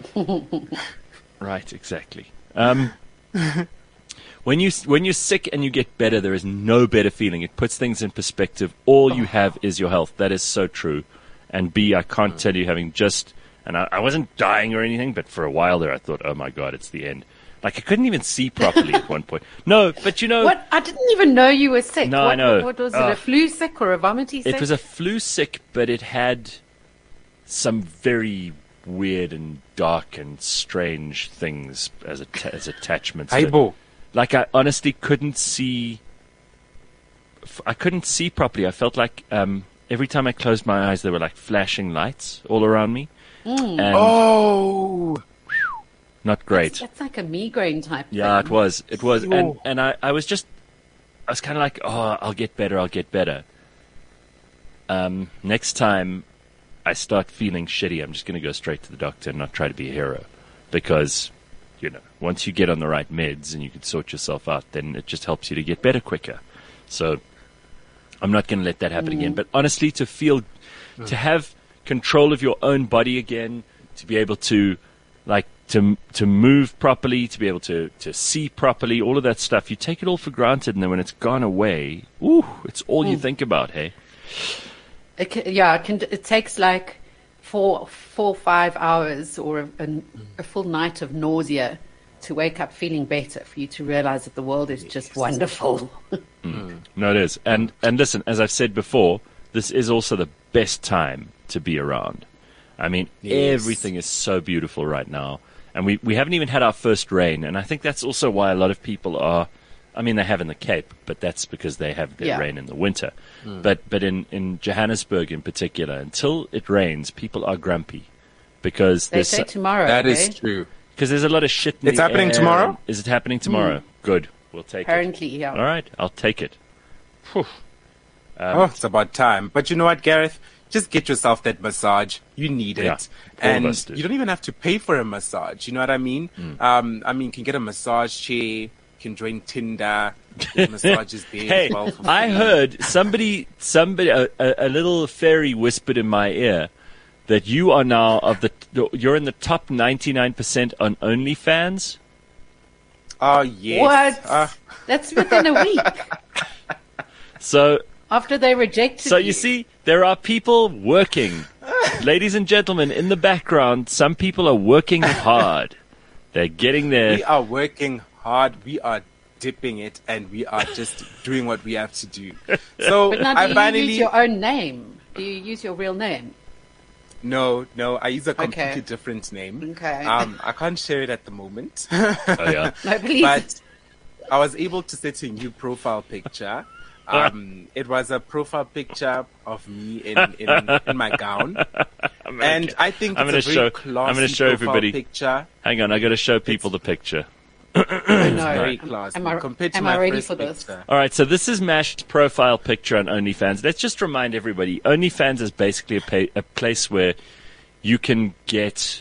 Speaker 2: Right, exactly. Um, when, you, when you're sick and you get better, there is no better feeling. It puts things in perspective. All you have is your health. That is so true. And B, I can't tell you, having just... And I, I wasn't dying or anything, but for a while there I thought, oh my God, it's the end. Like, I couldn't even see properly at one point. No, but you know...
Speaker 3: What? I didn't even know you were sick.
Speaker 2: No,
Speaker 3: what,
Speaker 2: I know.
Speaker 3: What was it?
Speaker 2: Ugh.
Speaker 3: A flu sick or a vomity sick?
Speaker 2: It was a flu sick, but it had some very weird and dark and strange things as atta- as attachments. to it.
Speaker 4: Aibo.
Speaker 2: Like, I honestly couldn't see. f- I couldn't see properly. I felt like um, every time I closed my eyes, there were like flashing lights all around me, and
Speaker 4: Oh,
Speaker 2: not great.
Speaker 3: That's like a migraine type
Speaker 2: Yeah,
Speaker 3: thing.
Speaker 2: it was. It was, and
Speaker 4: Yo.
Speaker 2: and I, I was just, I was kind of like, oh, I'll get better. I'll get better. Um, next time I start feeling shitty, I'm just going to go straight to the doctor and not try to be a hero, because, you know, once you get on the right meds and you can sort yourself out, then it just helps you to get better quicker. So I'm not going to let that happen again. But honestly, to feel, to have control of your own body again, to be able to, like, to to move properly, to be able to, to see properly, all of that stuff. You take it all for granted, and then when it's gone away, ooh, it's all you think about, hey?
Speaker 3: It can, yeah, it, can, it takes like four, four, five hours or a, a, a full night of nausea to wake up feeling better, for you to realize that the world is just wonderful.
Speaker 2: Mm. No, it is. And and listen, as I've said before, this is also the best time to be around. I mean,
Speaker 4: Yes.
Speaker 2: everything is so beautiful right now. And we, we haven't even had our first rain. And I think that's also why a lot of people are, I mean, they have in the Cape, but that's because they have their
Speaker 3: Yeah.
Speaker 2: rain in the winter. But but in, in Johannesburg in particular, until it rains, people are grumpy. Because
Speaker 3: They
Speaker 2: there's,
Speaker 3: say
Speaker 2: so-
Speaker 3: tomorrow.
Speaker 4: That
Speaker 3: eh?
Speaker 4: is true.
Speaker 2: because there's a lot of shit in
Speaker 4: It's
Speaker 2: the
Speaker 4: happening
Speaker 2: air.
Speaker 4: tomorrow?
Speaker 2: Is it happening tomorrow? Good. We'll take
Speaker 3: Apparently,
Speaker 2: it.
Speaker 3: yeah.
Speaker 2: All right. I'll take it. Whew.
Speaker 4: oh, it's about time. But you know what, Gareth? Just get yourself that massage. You need it.
Speaker 2: Yeah, all of
Speaker 4: and
Speaker 2: us do.
Speaker 4: you don't even have to pay for a massage. You know what I mean? Um, I mean, you can get a massage chair, you can join Tinder. There's massages there
Speaker 2: Hey,
Speaker 4: as well for
Speaker 2: I
Speaker 4: free.
Speaker 2: heard somebody, somebody, a, a, a little fairy whispered in my ear that you are now of the, you're in the top ninety-nine percent on OnlyFans.
Speaker 4: Oh, yes.
Speaker 3: What?
Speaker 4: Ah,
Speaker 3: That's within a week
Speaker 2: So,
Speaker 3: after they rejected
Speaker 2: so you see, there are people working, ladies and gentlemen, in the background. Some people are working hard. They're getting
Speaker 4: we
Speaker 2: there.
Speaker 4: are working hard. We are dipping it, and we are just doing what we have to do. So
Speaker 3: But now, do
Speaker 4: I
Speaker 3: you
Speaker 4: finally
Speaker 3: use your own name? Do you use your real name?
Speaker 4: no, no. I use a completely
Speaker 3: Okay.
Speaker 4: different name.
Speaker 3: Okay.
Speaker 4: Um, I can't share it at the moment.
Speaker 2: Oh, yeah.
Speaker 3: No, please.
Speaker 4: But I was able to set a new profile picture. Um, it was a profile picture of me in, in, in my gown. And I think
Speaker 2: I'm
Speaker 4: it's
Speaker 2: gonna
Speaker 4: a
Speaker 2: show-
Speaker 4: very classy
Speaker 2: I'm gonna show
Speaker 4: profile
Speaker 2: everybody.
Speaker 4: picture.
Speaker 2: Hang on, I got to show people the picture.
Speaker 3: no.
Speaker 4: Very
Speaker 3: Am-
Speaker 4: classy.
Speaker 3: Am I,
Speaker 4: compared to
Speaker 3: am
Speaker 4: my
Speaker 3: I ready
Speaker 4: first
Speaker 3: for this?
Speaker 4: picture.
Speaker 2: All right, so this is Mash's profile picture on OnlyFans. Let's just remind everybody, OnlyFans is basically a, pay, a place where you can get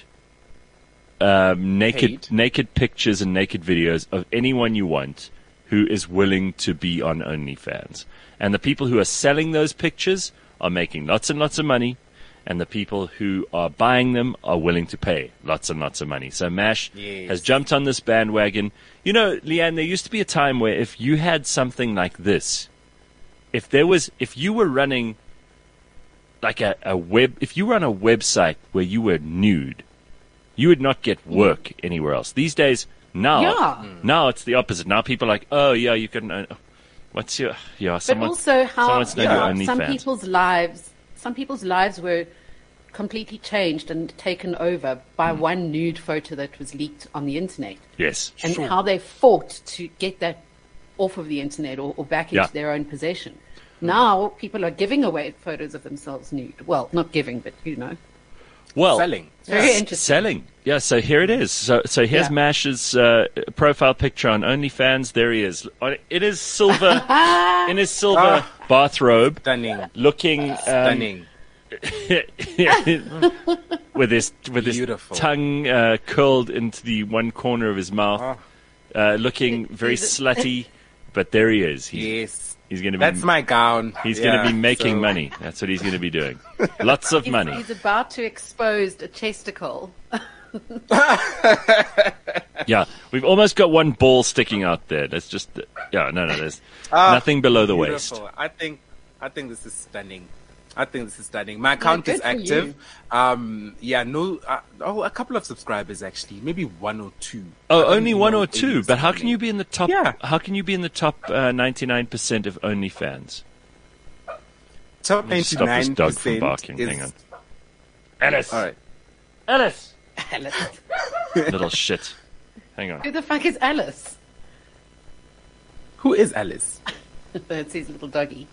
Speaker 2: um, naked
Speaker 4: Paid.
Speaker 2: naked pictures and naked videos of anyone you want who is willing to be on OnlyFans. And the people who are selling those pictures are making lots and lots of money, and the people who are buying them are willing to pay lots and lots of money. So Mash
Speaker 4: Yes.
Speaker 2: has jumped on this bandwagon. You know, Leanne, there used to be a time where if you had something like this, if there was, if you were running like a, a web, if you were on a website where you were nude, you would not get work anywhere else. These days, now,
Speaker 3: Yeah.
Speaker 2: now it's the opposite. Now people are like, oh yeah, you can. Uh, what's your yeah?
Speaker 3: But
Speaker 2: Someone,
Speaker 3: also how
Speaker 2: someone's known
Speaker 3: yeah,
Speaker 2: your
Speaker 3: some
Speaker 2: OnlyFans.
Speaker 3: people's lives, some people's lives were completely changed and taken over by
Speaker 2: Hmm.
Speaker 3: one nude photo that was leaked on the internet,
Speaker 2: Yes.
Speaker 3: and how they fought to get that off of the internet or, or back into
Speaker 2: Yeah.
Speaker 3: their own possession. Now people are giving away photos of themselves nude. Well, not giving, but you know,
Speaker 2: Well,
Speaker 4: Selling.
Speaker 3: it's very
Speaker 2: s-
Speaker 3: interesting.
Speaker 2: selling. Yeah, so here it is. So, so here's
Speaker 3: Yeah.
Speaker 2: Mash's uh, profile picture on OnlyFans. There he is. On- It is silver, in his silver
Speaker 4: Ah.
Speaker 2: bathrobe,
Speaker 4: Stunning.
Speaker 2: looking um,
Speaker 4: Stunning.
Speaker 2: with his with his
Speaker 4: Beautiful.
Speaker 2: tongue uh, curled into the one corner of his mouth,
Speaker 4: Ah.
Speaker 2: uh, looking very
Speaker 3: He's-
Speaker 2: slutty. But there he is. He's,
Speaker 4: Yes.
Speaker 2: he's going to be
Speaker 4: That's my gown.
Speaker 2: he's
Speaker 4: Yeah,
Speaker 2: going to be making
Speaker 4: so-
Speaker 2: money. That's what he's going to be doing. Lots of
Speaker 3: He's,
Speaker 2: money.
Speaker 3: he's about to expose a chesticle.
Speaker 2: Yeah, we've almost got one ball sticking out there. That's just yeah. No, no. There's
Speaker 4: Ah,
Speaker 2: nothing below the waist.
Speaker 4: Beautiful. I think I think this is stunning. I think this is stunning. My account
Speaker 3: good
Speaker 4: is
Speaker 3: for
Speaker 4: active. Um, yeah, no, uh, oh, a couple of subscribers actually, maybe one or two.
Speaker 2: Oh,
Speaker 4: I don't
Speaker 2: only one
Speaker 4: know
Speaker 2: or two.
Speaker 4: any
Speaker 2: But how can
Speaker 4: something.
Speaker 2: you be in the top?
Speaker 4: Yeah.
Speaker 2: How can you be in the top uh, ninety-nine percent of OnlyFans?
Speaker 4: Top
Speaker 2: Let me stop
Speaker 4: ninety-nine
Speaker 2: this dog from
Speaker 4: percent
Speaker 2: barking.
Speaker 4: is
Speaker 2: Hang on. Alice.
Speaker 4: all right.
Speaker 2: Alice.
Speaker 3: Alice.
Speaker 2: Little shit. Hang on.
Speaker 3: Who the fuck is Alice?
Speaker 4: Who is Alice?
Speaker 3: That's his little doggy.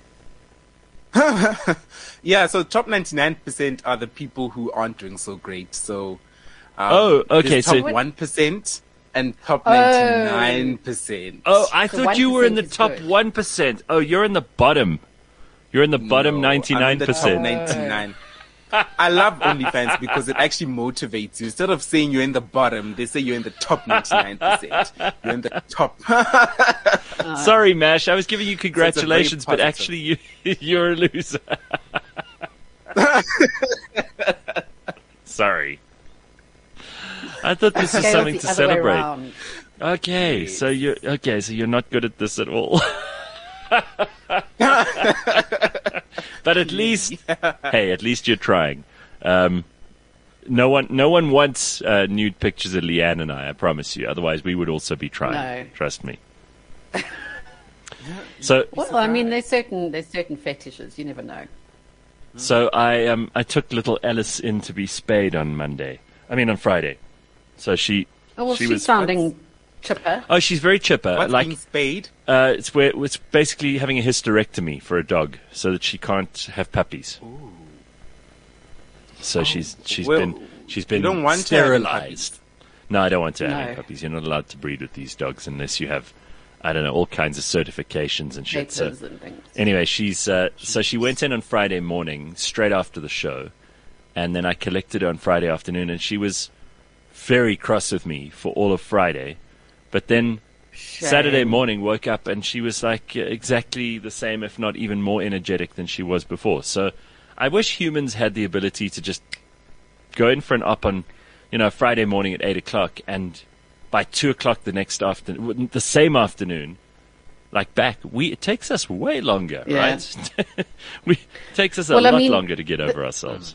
Speaker 4: Yeah, so top ninety-nine percent are the people who aren't doing so great. So, um,
Speaker 2: Oh, okay,
Speaker 4: there's
Speaker 2: so-
Speaker 4: top one percent and top
Speaker 3: Oh.
Speaker 4: ninety-nine percent.
Speaker 2: Oh, I
Speaker 3: So
Speaker 2: thought you were in the
Speaker 3: one percent is
Speaker 2: top
Speaker 3: good.
Speaker 2: one percent. Oh, you're in the bottom. You're in the bottom
Speaker 4: No,
Speaker 2: ninety-nine
Speaker 4: I'm in the top
Speaker 2: percent.
Speaker 4: ninety-nine. I love OnlyFans because it actually motivates you. Instead of saying you're in the bottom, they say you're in the top ninety-nine percent. You're in the top.
Speaker 2: Sorry, Mash. I was giving you congratulations, but
Speaker 4: positive.
Speaker 2: actually, you you're a loser. Sorry. I thought this was
Speaker 3: Goes
Speaker 2: something
Speaker 3: the
Speaker 2: to
Speaker 3: other way
Speaker 2: celebrate.
Speaker 3: round.
Speaker 2: Okay, so you're okay. So you're not good at this at all. But at least, hey, at least you're trying. Um, no one, no one wants uh, nude pictures of Leanne and I. I promise you. Otherwise, we would also be trying.
Speaker 3: No.
Speaker 2: Trust me. So,
Speaker 3: Well, I mean, there's certain there's certain fetishes. You never know.
Speaker 2: so I um I took little Alice in to be spayed on Monday. I mean on Friday. So she
Speaker 3: Oh, well,
Speaker 2: she
Speaker 3: she's
Speaker 2: was
Speaker 3: sounding chipper.
Speaker 2: oh she's very chipper.
Speaker 4: What's
Speaker 2: like
Speaker 4: being spayed?
Speaker 2: uh, it's where it's basically having a hysterectomy for a dog so that she can't have puppies. So she's she's
Speaker 4: Well,
Speaker 2: been she's been
Speaker 4: don't want to have
Speaker 2: sterilized. No, I don't want to have
Speaker 3: No.
Speaker 2: any puppies. You're not allowed to breed with these dogs unless you have, I don't know, all kinds of certifications and shit. So
Speaker 3: Papers and things.
Speaker 2: anyway, she's uh, so she went in on Friday morning, straight after the show, and then I collected her on Friday afternoon, and she was very cross with me for all of Friday. But then Saturday morning, woke up and she was like uh, exactly the same, if not even more energetic than she was before. So I wish humans had the ability to just go in for an op on, you know, Friday morning at eight o'clock, and by two o'clock the next afternoon, the same afternoon, like back, we it takes us way longer,
Speaker 3: Yeah.
Speaker 2: right? we it takes us a
Speaker 3: Well, I
Speaker 2: lot
Speaker 3: mean,
Speaker 2: longer to get over ourselves.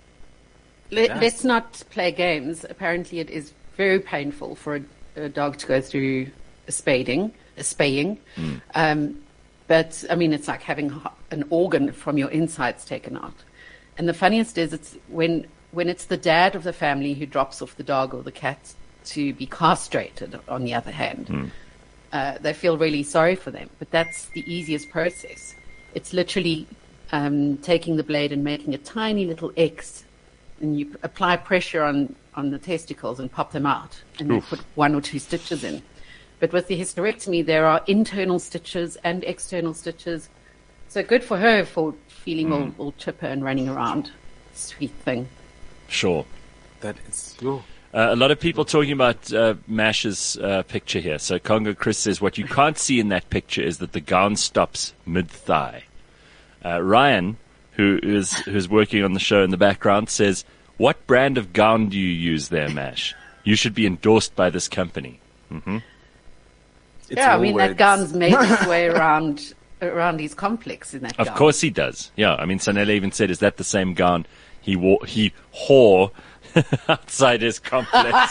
Speaker 3: Let,
Speaker 4: Yeah.
Speaker 3: Let's not play games. Apparently, it is very painful for a, a dog to go through a spading, a spaying.
Speaker 2: Hmm.
Speaker 3: Um, but I mean, it's like having h- an organ from your insides taken out. And the funniest is, it's when when it's the dad of the family who drops off the dog or the cat to be castrated. On the other hand,
Speaker 2: Hmm.
Speaker 3: uh, they feel really sorry for them. But that's the easiest process. It's literally um, taking the blade and making a tiny little X, and you p- apply pressure on, on the testicles and pop them out, and you
Speaker 2: Oof.
Speaker 3: put one or two stitches in. But with the hysterectomy, there are internal stitches and external stitches. So good for her for feeling all, all chipper and running around. Sweet thing.
Speaker 2: Sure.
Speaker 4: That is. Oh.
Speaker 2: Uh, a lot of people talking about uh, Mash's uh, picture here. So Congo Chris says what you can't see in that picture is that the gown stops mid-thigh. Uh, Ryan, who is who's working on the show in the background, says, what brand of gown do you use there, Mash? You should be endorsed by this company.
Speaker 4: It's
Speaker 3: yeah, I
Speaker 4: all
Speaker 3: mean,
Speaker 4: words.
Speaker 3: that gown's made its way around around his complex in that
Speaker 2: Of
Speaker 3: gown.
Speaker 2: course he does. Yeah, I mean, Sanela even said, is that the same gown he wore, he wore outside his complex?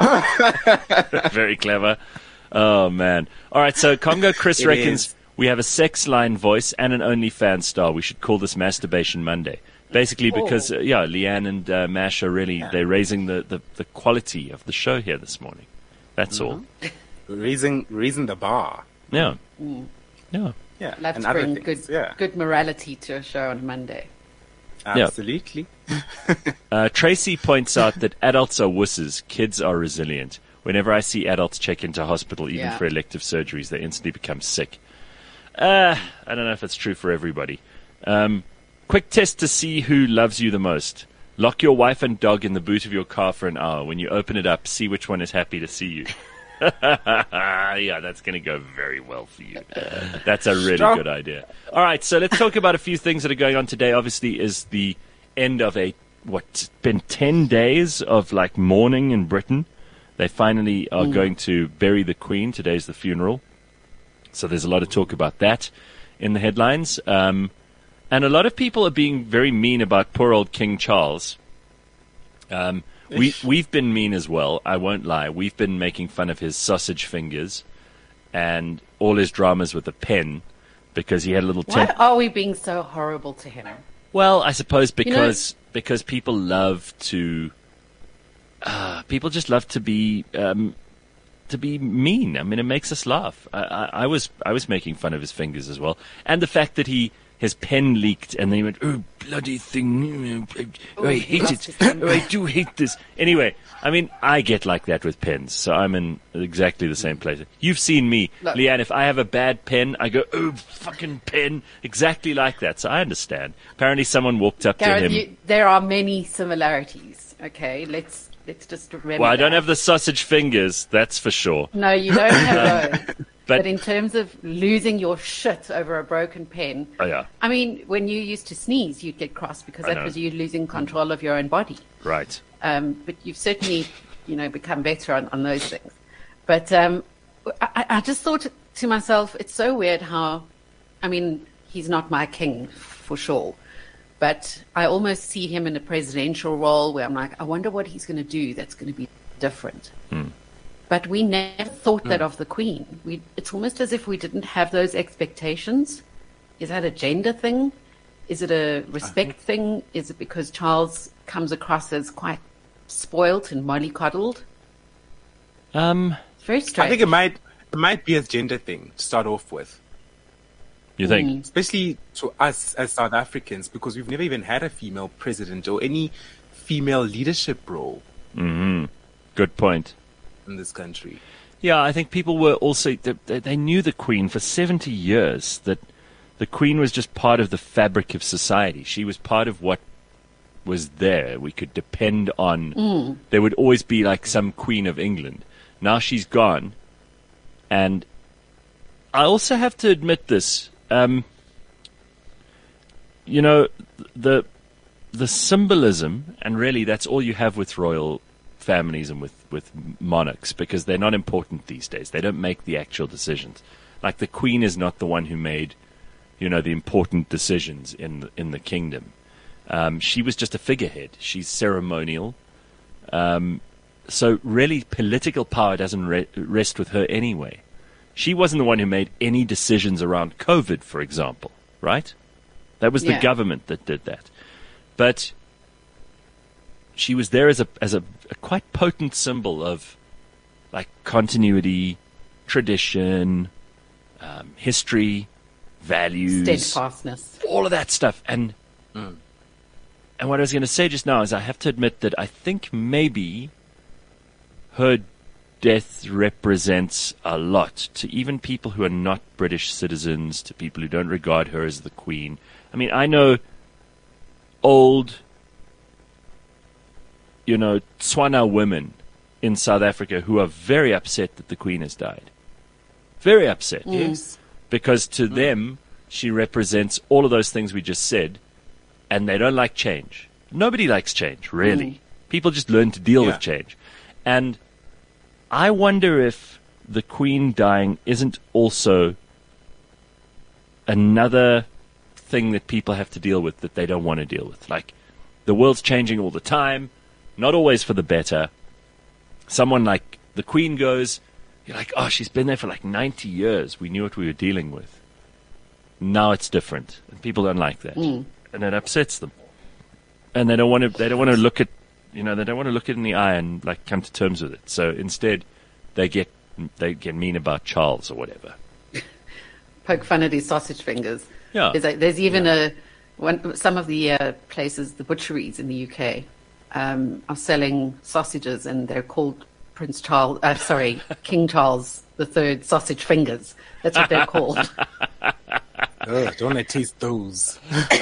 Speaker 2: Very clever. Oh, man. All right, so Congo Chris
Speaker 4: It
Speaker 2: reckons
Speaker 4: is.
Speaker 2: we have a sex line voice and an OnlyFans star. We should call this Masturbation Monday. Basically because, uh, yeah, Leanne and uh, Mash are really, they're raising the, the, the quality of the show here this morning. That's all.
Speaker 4: raising raising the bar.
Speaker 2: Yeah. Yeah.
Speaker 4: Yeah,
Speaker 3: Love
Speaker 4: and
Speaker 3: to
Speaker 4: other
Speaker 3: bring
Speaker 4: things.
Speaker 3: good,
Speaker 4: Yeah,
Speaker 3: good morality to a show on a Monday.
Speaker 4: absolutely.
Speaker 2: Uh, Tracy points out that adults are wusses, kids are resilient. Whenever I see adults check into hospital, even
Speaker 3: Yeah.
Speaker 2: for elective surgeries, they instantly become sick. Uh, I don't know if it's true for everybody. Um, quick test to see who loves you the most. Lock your wife and dog in the boot of your car for an hour. When you open it up, see which one is happy to see you. Yeah, that's going to go very well for you. That's a really
Speaker 4: Stop.
Speaker 2: good idea. All right, so let's talk about a few things that are going on today. Obviously, is the end of a what's been ten days of like mourning in Britain. They finally are going to bury the Queen. Today's the funeral, so there's a lot of talk about that in the headlines. Um, and a lot of people are being very mean about poor old King Charles. Um, we we've been mean as well. I won't lie. We've been making fun of his sausage fingers and all his dramas with a pen because he had a little
Speaker 3: Why
Speaker 2: temp-
Speaker 3: are we being so horrible to him?
Speaker 2: Well, I suppose
Speaker 3: know-
Speaker 2: because because people love to uh, people just love to be um, to be mean. I mean, it makes us laugh. I, I, I was I was making fun of his fingers as well, and the fact that he his pen leaked, and then he went, "Oh, bloody thing! Oh, I hate
Speaker 3: lost
Speaker 2: it!
Speaker 3: his temper.
Speaker 2: Oh, I do hate this." Anyway, I mean, I get like that with pens, so I'm in exactly the same place. You've seen me,
Speaker 3: Look.
Speaker 2: Leanne. If I have a bad pen, I go, "Oh, fucking pen!" Exactly like that. So I understand. Apparently, someone walked up to
Speaker 3: Gareth,
Speaker 2: him.
Speaker 3: you, there are many similarities. Okay, let's let's just remember.
Speaker 2: Well, I don't
Speaker 3: that.
Speaker 2: have the sausage fingers, that's for sure.
Speaker 3: No, you don't have those.
Speaker 2: But,
Speaker 3: But in terms of losing your shit over a broken pen,
Speaker 2: oh yeah,
Speaker 3: I mean, when you used to sneeze, you'd get cross because
Speaker 2: I
Speaker 3: that
Speaker 2: know.
Speaker 3: was you losing control of your own body.
Speaker 2: right.
Speaker 3: Um, but you've certainly you know, become better on, on those things. But um, I, I just thought to myself, it's so weird how, I mean, he's not my king for sure, but I almost see him in a presidential role where I'm like, I wonder what he's going to do that's going to be different.
Speaker 2: Mm.
Speaker 3: But we never thought that of the Queen. We, it's almost as if we didn't have those expectations. Is that a gender thing? Is it a respect thing? Is it because Charles comes across as quite spoilt and mollycoddled?
Speaker 2: Um,
Speaker 3: It's very strange.
Speaker 4: I think it might it might be a gender thing to start off with,
Speaker 2: you think?
Speaker 4: especially to us as South Africans, because we've never even had a female president or any female leadership role
Speaker 2: Mm-hmm. Good point.
Speaker 4: in this country.
Speaker 2: Yeah, I think people were also, they, they knew the Queen for seventy years, that the Queen was just part of the fabric of society. She was part of what was there. We could depend on,
Speaker 3: Mm.
Speaker 2: there would always be like some Queen of England. Now she's gone. And I also have to admit this, um, you know, the, the symbolism, and really that's all you have with royal families and with, with monarchs, because they're not important these days. They don't make the actual decisions. Like the Queen is not the one who made, you know, the important decisions in the, in the kingdom. Um, she was just a figurehead. She's ceremonial. Um, so really political power doesn't re- rest with her anyway. She wasn't the one who made any decisions around COVID, for example, right? That was the
Speaker 3: Yeah.
Speaker 2: government that did that. But she was there as a as a, a quite potent symbol of like continuity, tradition, um, history, values,
Speaker 3: Steadfastness.
Speaker 2: all of that stuff. And and what I was going to say just now is I have to admit that I think maybe her death represents a lot to even people who are not British citizens, to people who don't regard her as the Queen. I mean, I know old, you know, Tswana women in South Africa who are very upset that the Queen has died. Very upset.
Speaker 4: Yes.
Speaker 2: Because to them, she represents all of those things we just said, and they don't like change. Nobody likes change, really. People just learn to deal
Speaker 4: Yeah.
Speaker 2: with change. And I wonder if the Queen dying isn't also another thing that people have to deal with that they don't want to deal with. Like, the world's changing all the time, not always for the better. Someone like the Queen goes, you're like, oh, she's been there for like ninety years. We knew what we were dealing with. Now it's different, and people don't like that, and it upsets them. And they don't want to. They don't want to look at, you know, they don't want to look it in the eye and like come to terms with it. So instead, they get they get mean about Charles or whatever.
Speaker 3: Poke fun at his sausage fingers.
Speaker 2: Yeah.
Speaker 3: There's, a, there's even a one. Some of the uh, places, the butcheries in the U K, um, are selling sausages, and they're called Prince Charles. Uh, sorry, King Charles the Third sausage fingers. That's what they're called.
Speaker 4: Ugh, don't want to taste those.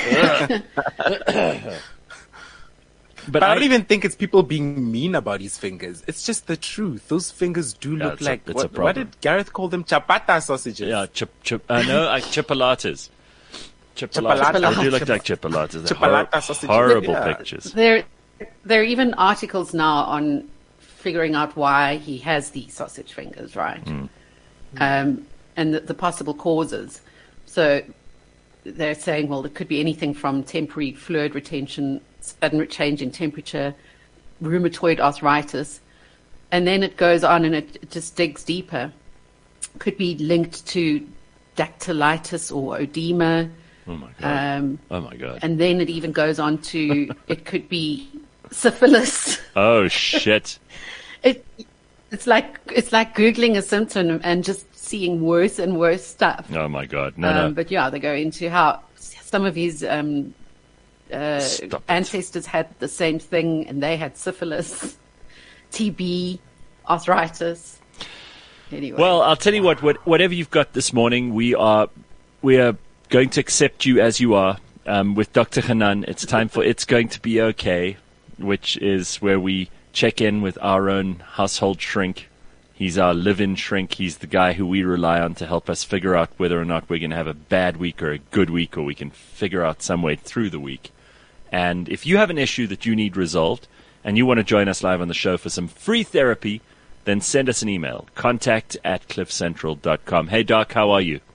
Speaker 2: But
Speaker 4: But I
Speaker 2: I
Speaker 4: don't even think it's people being mean about his fingers. It's just the truth. Those fingers do
Speaker 2: Yeah,
Speaker 4: look
Speaker 2: it's a-
Speaker 4: like
Speaker 2: it's a
Speaker 4: what, what
Speaker 2: problem.
Speaker 4: did Gareth call them? Chapata sausages.
Speaker 2: yeah, chip chip. Uh, no, like chipolatas. Chipolatas.
Speaker 4: Chipolata.
Speaker 2: They do look like chipolatas. They're
Speaker 4: Chipolata
Speaker 2: hor-
Speaker 4: sausages.
Speaker 2: horrible
Speaker 4: Yeah.
Speaker 2: pictures.
Speaker 3: There, there are even articles now on figuring out why he has these sausage fingers, right? Um, and the, the possible causes. So they're saying, well, it could be anything from temporary fluid retention, sudden change in temperature, rheumatoid arthritis, and then it goes on and it, it just digs deeper. Could be linked to dactylitis or edema.
Speaker 2: Oh my god.
Speaker 3: Um,
Speaker 2: oh my god.
Speaker 3: and then it even goes on to it could be syphilis.
Speaker 2: oh shit.
Speaker 3: It it's like it's like googling a symptom and just seeing worse and worse stuff.
Speaker 2: Oh my god. No,
Speaker 3: um,
Speaker 2: no.
Speaker 3: But yeah, they go into how some of his um, uh,
Speaker 2: Stop it.
Speaker 3: ancestors had the same thing, and they had syphilis, T B, arthritis. Anyway,
Speaker 2: Well, I'll tell you what, what. Whatever you've got this morning, we are we are going to accept you as you are. Um, with Doctor Hanan, it's time for It's Going to Be Okay, which is where we check in with our own household shrink. He's our live-in shrink. He's the guy who we rely on to help us figure out whether or not we're going to have a bad week or a good week, or we can figure out some way through the week. And if you have an issue that you need resolved, and you want to join us live on the show for some free therapy, then send us an email, contact at cliff central dot com. Hey, Doc, how are you?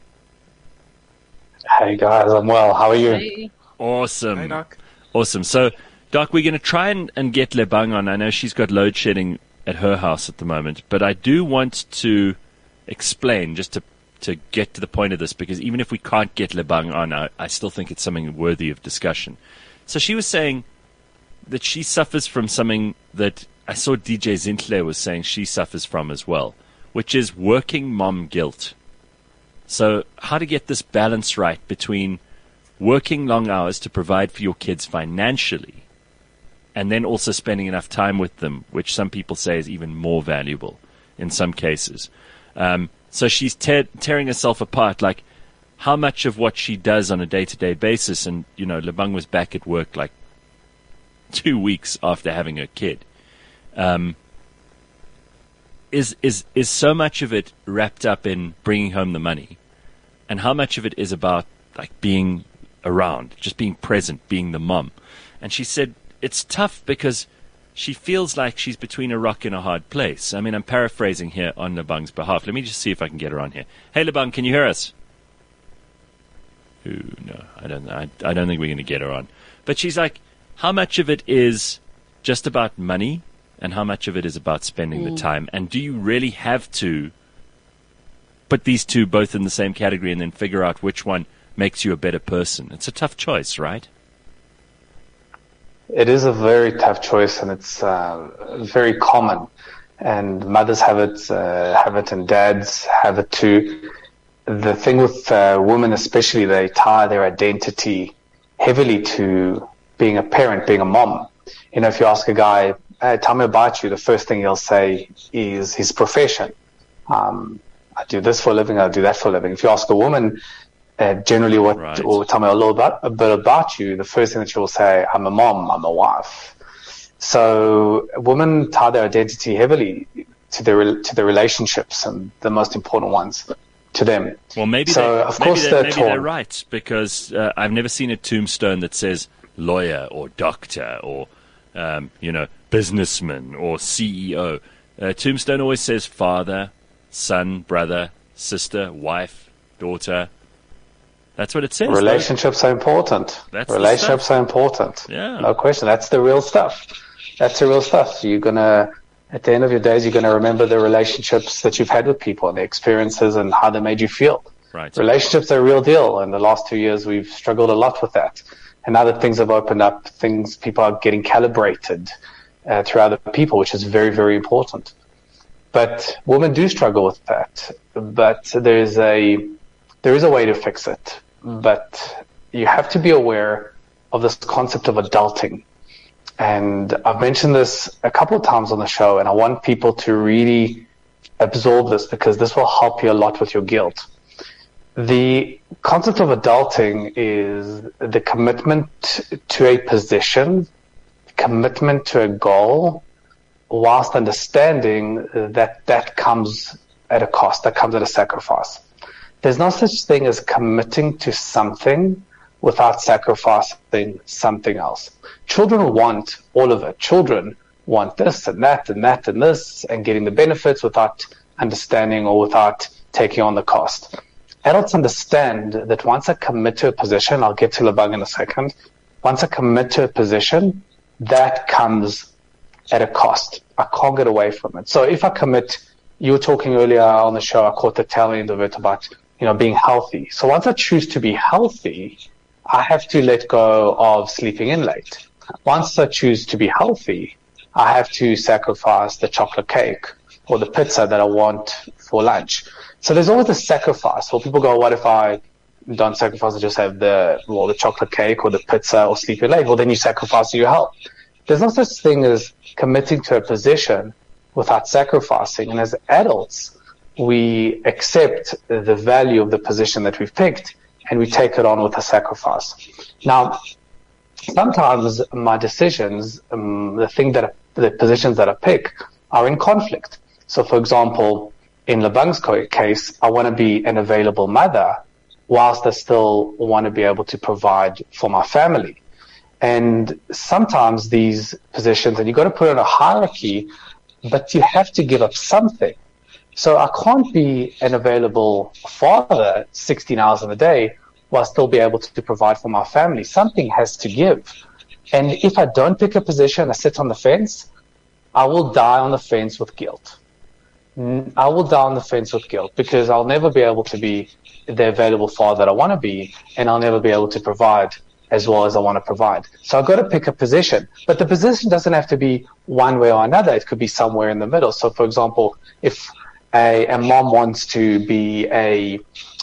Speaker 5: Hey, guys, I'm well. How are you?
Speaker 3: Hey.
Speaker 2: Awesome.
Speaker 4: Hey, Doc.
Speaker 2: Awesome. So, Doc, we're going to try and, and get Lebang on. I know she's got load shedding at her house at the moment, but I do want to explain, just to, to get to the point of this, because even if we can't get Lebang on, I, I still think it's something worthy of discussion. So she was saying that she suffers from something that I saw D J Zintle was saying she suffers from as well, which is working mom guilt. So how to get this balance right between working long hours to provide for your kids financially and then also spending enough time with them, which some people say is even more valuable in some cases. Um, so she's te- tearing herself apart, like how much of what she does on a day-to-day basis, and, you know, Lebang was back at work like two weeks after having her kid, um, is is is so much of it wrapped up in bringing home the money, and how much of it is about like being around, just being present, being the mom. And she said it's tough because she feels like she's between a rock and a hard place. I mean, I'm paraphrasing here on Lebang's behalf. Let me just see if I can get her on here. Hey, Lebang, can you hear us? Ooh, no, I don't know. I, I don't think we're going to get her on. But she's like, how much of it is just about money and how much of it is about spending mm. the time? And do you really have to put these two both in the same category and then figure out which one makes you a better person? It's a tough choice, right?
Speaker 5: It is a very tough choice, and it's uh, very common. And mothers have it, uh, have it, and dads have it too. The thing with uh, women especially, they tie their identity heavily to being a parent, being a mom. You know, if you ask a guy, hey, tell me about you, the first thing he'll say is his profession. Um, I do this for a living, I do that for a living. If you ask a woman, uh, generally what,
Speaker 2: right.
Speaker 5: or tell me a little about, a bit about you, the first thing that she will say, I'm a mom, I'm a wife. So women tie their identity heavily to their, to their relationships, and the most important ones to them.
Speaker 2: Well, maybe,
Speaker 5: so,
Speaker 2: they,
Speaker 5: of
Speaker 2: maybe,
Speaker 5: course
Speaker 2: they,
Speaker 5: they're,
Speaker 2: maybe they're right, because uh, I've never seen a tombstone that says lawyer or doctor or, um, you know, businessman or C E O. Uh, tombstone always says father, son, brother, sister, wife, daughter. That's what it says.
Speaker 5: Relationships though. are important.
Speaker 2: That's
Speaker 5: Relationships are important.
Speaker 2: Yeah.
Speaker 5: No question. That's the real stuff. That's the real stuff. You're going to, at the end of your days, you're going to remember the relationships that you've had with people and the experiences and how they made you feel.
Speaker 2: Right.
Speaker 5: Relationships are a real deal. In the last two years, we've struggled a lot with that. And now that things have opened up, things, people are getting calibrated uh, through other people, which is very, very important. But women do struggle with that. But there's a, there is a way to fix it. But you have to be aware of this concept of adulting. And I've mentioned this a couple of times on the show, and I want people to really absorb this because this will help you a lot with your guilt. The concept of adulting is the commitment to a position, commitment to a goal, whilst understanding that that comes at a cost, that comes at a sacrifice. There's no such thing as committing to something without sacrificing something else. Children want all of it. Children want this and that and that and this and getting the benefits without understanding or without taking on the cost. Adults understand that once I commit to a position, I'll get to Lebang in a second, once I commit to a position, that comes at a cost. I can't get away from it. So if I commit, you were talking earlier on the show, I caught the tail end of it about, you know, being healthy. So once I choose to be healthy, I have to let go of sleeping in late. Once I choose to be healthy, I have to sacrifice the chocolate cake or the pizza that I want for lunch. So there's always a sacrifice. Well, people go, what if I don't sacrifice and just have the, well, the chocolate cake or the pizza or sleep in late? Well, then you sacrifice your health. There's no such thing as committing to a position without sacrificing. And as adults, we accept the value of the position that we've picked and we take it on with a sacrifice. Now, sometimes my decisions, um, the thing that, the positions that I pick are in conflict. So for example, in Lebang's case, I want to be an available mother whilst I still want to be able to provide for my family. And sometimes these positions, and you've got to put in a hierarchy, but you have to give up something. So I can't be an available father sixteen hours in a day while still be able to provide for my family. Something has to give. And if I don't pick a position, I sit on the fence, I will die on the fence with guilt. I will die on the fence with guilt because I'll never be able to be the available father that I want to be, and I'll never be able to provide as well as I want to provide. So I've got to pick a position. But the position doesn't have to be one way or another. It could be somewhere in the middle. So, for example, if a, a mom wants to be a,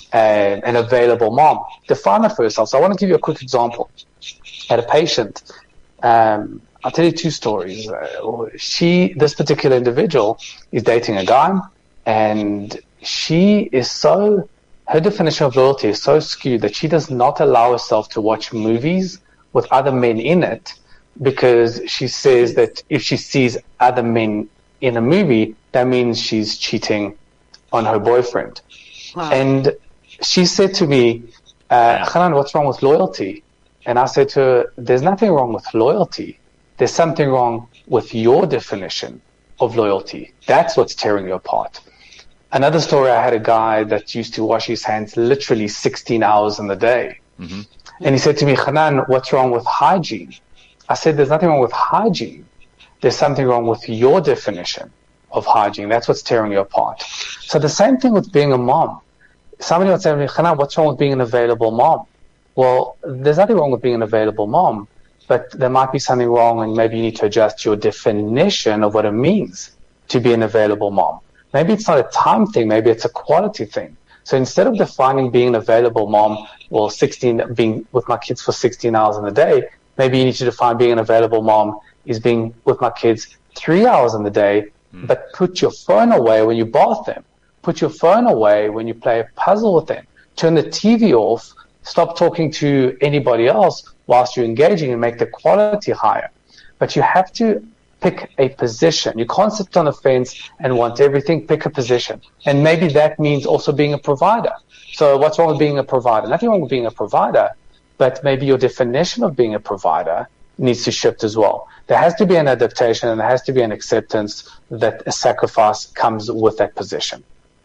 Speaker 5: a an available mom, define it for herself. So I want to give you a quick example. I had a patient. Um, I'll tell you two stories. Uh, she, this particular individual, is dating a guy, and she is so, her definition of loyalty is so skewed that she does not allow herself to watch movies with other men in it, because she says that if she sees other men in a movie, that means she's cheating on her boyfriend. Wow. And she said to me, uh, Hanan, what's wrong with loyalty? And I said to her, there's nothing wrong with loyalty. There's something wrong with your definition of loyalty. That's what's tearing you apart. Another story, I had a guy that used to wash his hands literally sixteen hours in the day. Mm-hmm. And he said to me, Hanan, what's wrong with hygiene? I said, there's nothing wrong with hygiene. There's something wrong with your definition of hygiene. That's what's tearing you apart. So the same thing with being a mom. Somebody would say to me, Hanan, what's wrong with being an available mom? Well, there's nothing wrong with being an available mom, but there might be something wrong, and maybe you need to adjust your definition of what it means to be an available mom. Maybe it's not a time thing, maybe it's a quality thing. So instead of defining being an available mom, well, sixteen, being with my kids for sixteen hours in a day, maybe you need to define being an available mom is being with my kids three hours in the day, mm. but put your phone away when you bath them. Put your phone away when you play a puzzle with them. Turn the T V off. Stop talking to anybody else whilst you're engaging, and make the quality higher. But you have to pick a position. You can't sit on the fence and want everything. Pick a position. And maybe that means also being a provider. So what's wrong with being a provider? Nothing wrong with being a provider, but maybe your definition of being a provider needs to shift as well. There has to be an adaptation, and there has to be an acceptance that a sacrifice comes with that position.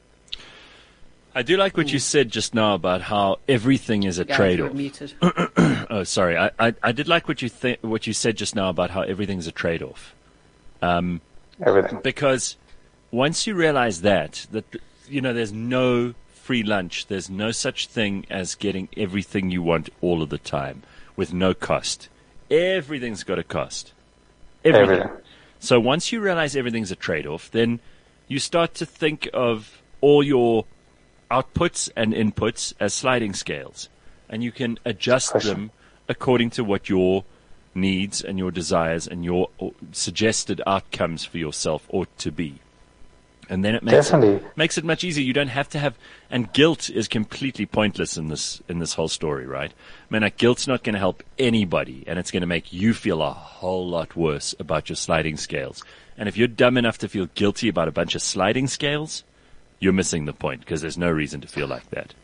Speaker 2: I do like what you said just now about how everything is a
Speaker 3: Guys,
Speaker 2: trade-off.
Speaker 3: you're muted.
Speaker 2: Oh, sorry. I, I, I did like what you th- what you said just now about how everything's a trade-off. Um,
Speaker 5: Everything.
Speaker 2: Because once you realize that, that, you know, there's no free lunch. There's no such thing as getting everything you want all of the time with no cost. Everything's got a cost. Everything.
Speaker 5: Everything.
Speaker 2: So once you realize everything's a trade-off, then you start to think of all your outputs and inputs as sliding scales, and you can adjust them according to what your needs and your desires and your suggested outcomes for yourself ought to be. And then it makes it, makes it much easier. You don't have to have, and guilt is completely pointless in this in this whole story, right? I mean, like, guilt's not going to help anybody, and it's going to make you feel a whole lot worse about your sliding scales. And if you're dumb enough to feel guilty about a bunch of sliding scales, you're missing the point, because there's no reason to feel like that.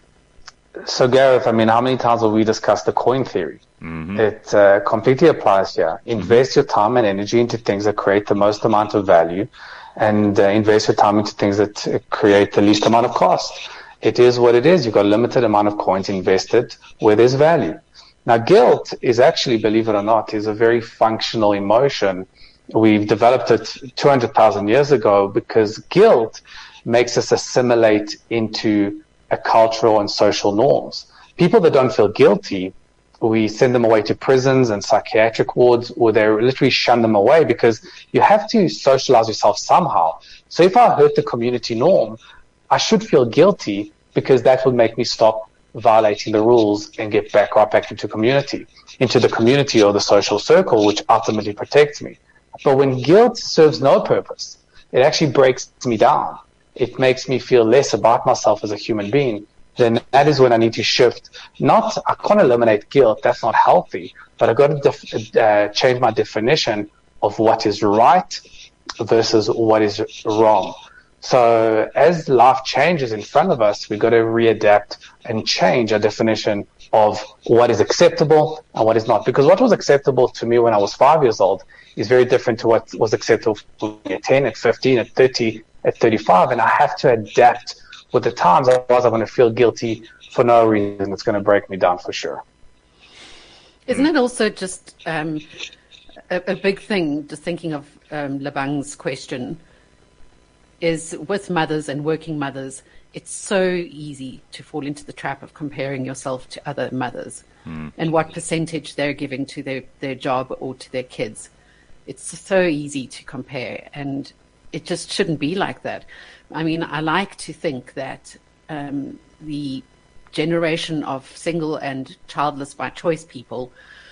Speaker 5: So, Gareth, I mean, how many times have we discussed the coin theory? Mm-hmm. It uh, completely applies here. Invest mm-hmm. your time and energy into things that create the most amount of value, and uh, invest your time into things that uh, create the least amount of cost. It is what it is. You've got a limited amount of coins invested where there's value. Now, guilt is actually, believe it or not, is a very functional emotion. We've developed it two hundred thousand years ago because guilt makes us assimilate into a cultural and social norms. People that don't feel guilty, we send them away to prisons and psychiatric wards, where they literally shun them away, because you have to socialize yourself somehow. So if I hurt the community norm, I should feel guilty, because that would make me stop violating the rules and get back right back into community, into the community or the social circle, which ultimately protects me. But when guilt serves no purpose, it actually breaks me down. It makes me feel less about myself as a human being. Then that is when I need to shift. Not, I can't eliminate guilt. That's not healthy. But I've got to def- uh, change my definition of what is right versus what is wrong. So as life changes in front of us, we've got to readapt and change our definition of what is acceptable and what is not. Because what was acceptable to me when I was five years old is very different to what was acceptable for me at ten, at fifteen, at thirty, at thirty-five. And I have to adapt with the times, otherwise I'm going to feel guilty for no reason. It's going to break me down for sure.
Speaker 3: Isn't it also just um, a, a big thing, just thinking of um, Labang's question, is with mothers and working mothers, it's so easy to fall into the trap of comparing yourself to other mothers mm. and what percentage they're giving to their, their job or to their kids. It's so easy to compare, and it just shouldn't be like that. I mean, I like to think that um, the generation of single and childless by choice people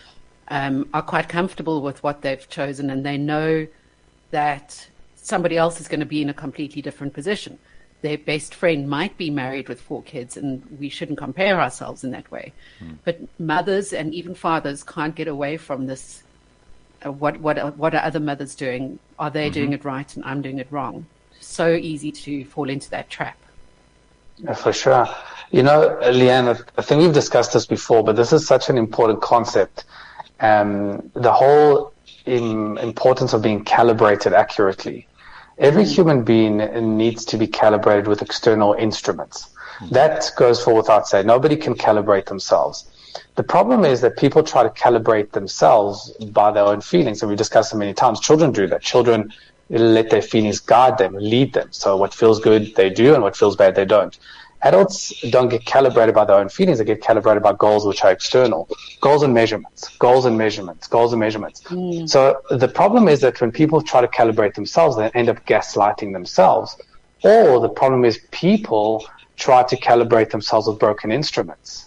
Speaker 3: um, are quite comfortable with what they've chosen, and they know that somebody else is going to be in a completely different position. Their best friend might be married with four kids, and we shouldn't compare ourselves in that way. Mm. But mothers and even fathers can't get away from this. Uh, what what are, what are other mothers doing? Are they mm-hmm. doing it right and I'm doing it wrong? So easy to fall into that trap.
Speaker 5: Yeah, for sure. You know, Leanne, I think we've discussed this before, but this is such an important concept. Um, the whole im- importance of being calibrated accurately. Every human being needs to be calibrated with external instruments. That goes for without saying. Nobody can calibrate themselves. The problem is that people try to calibrate themselves by their own feelings, and we discussed it many times. Children do that. Children let their feelings guide them, lead them. So what feels good, they do, and what feels bad, they don't. Adults don't get calibrated by their own feelings. They get calibrated by goals which are external. Goals and measurements, goals and measurements, goals and measurements. Mm. So the problem is that when people try to calibrate themselves, they end up gaslighting themselves. Or the problem is people try to calibrate themselves with broken instruments.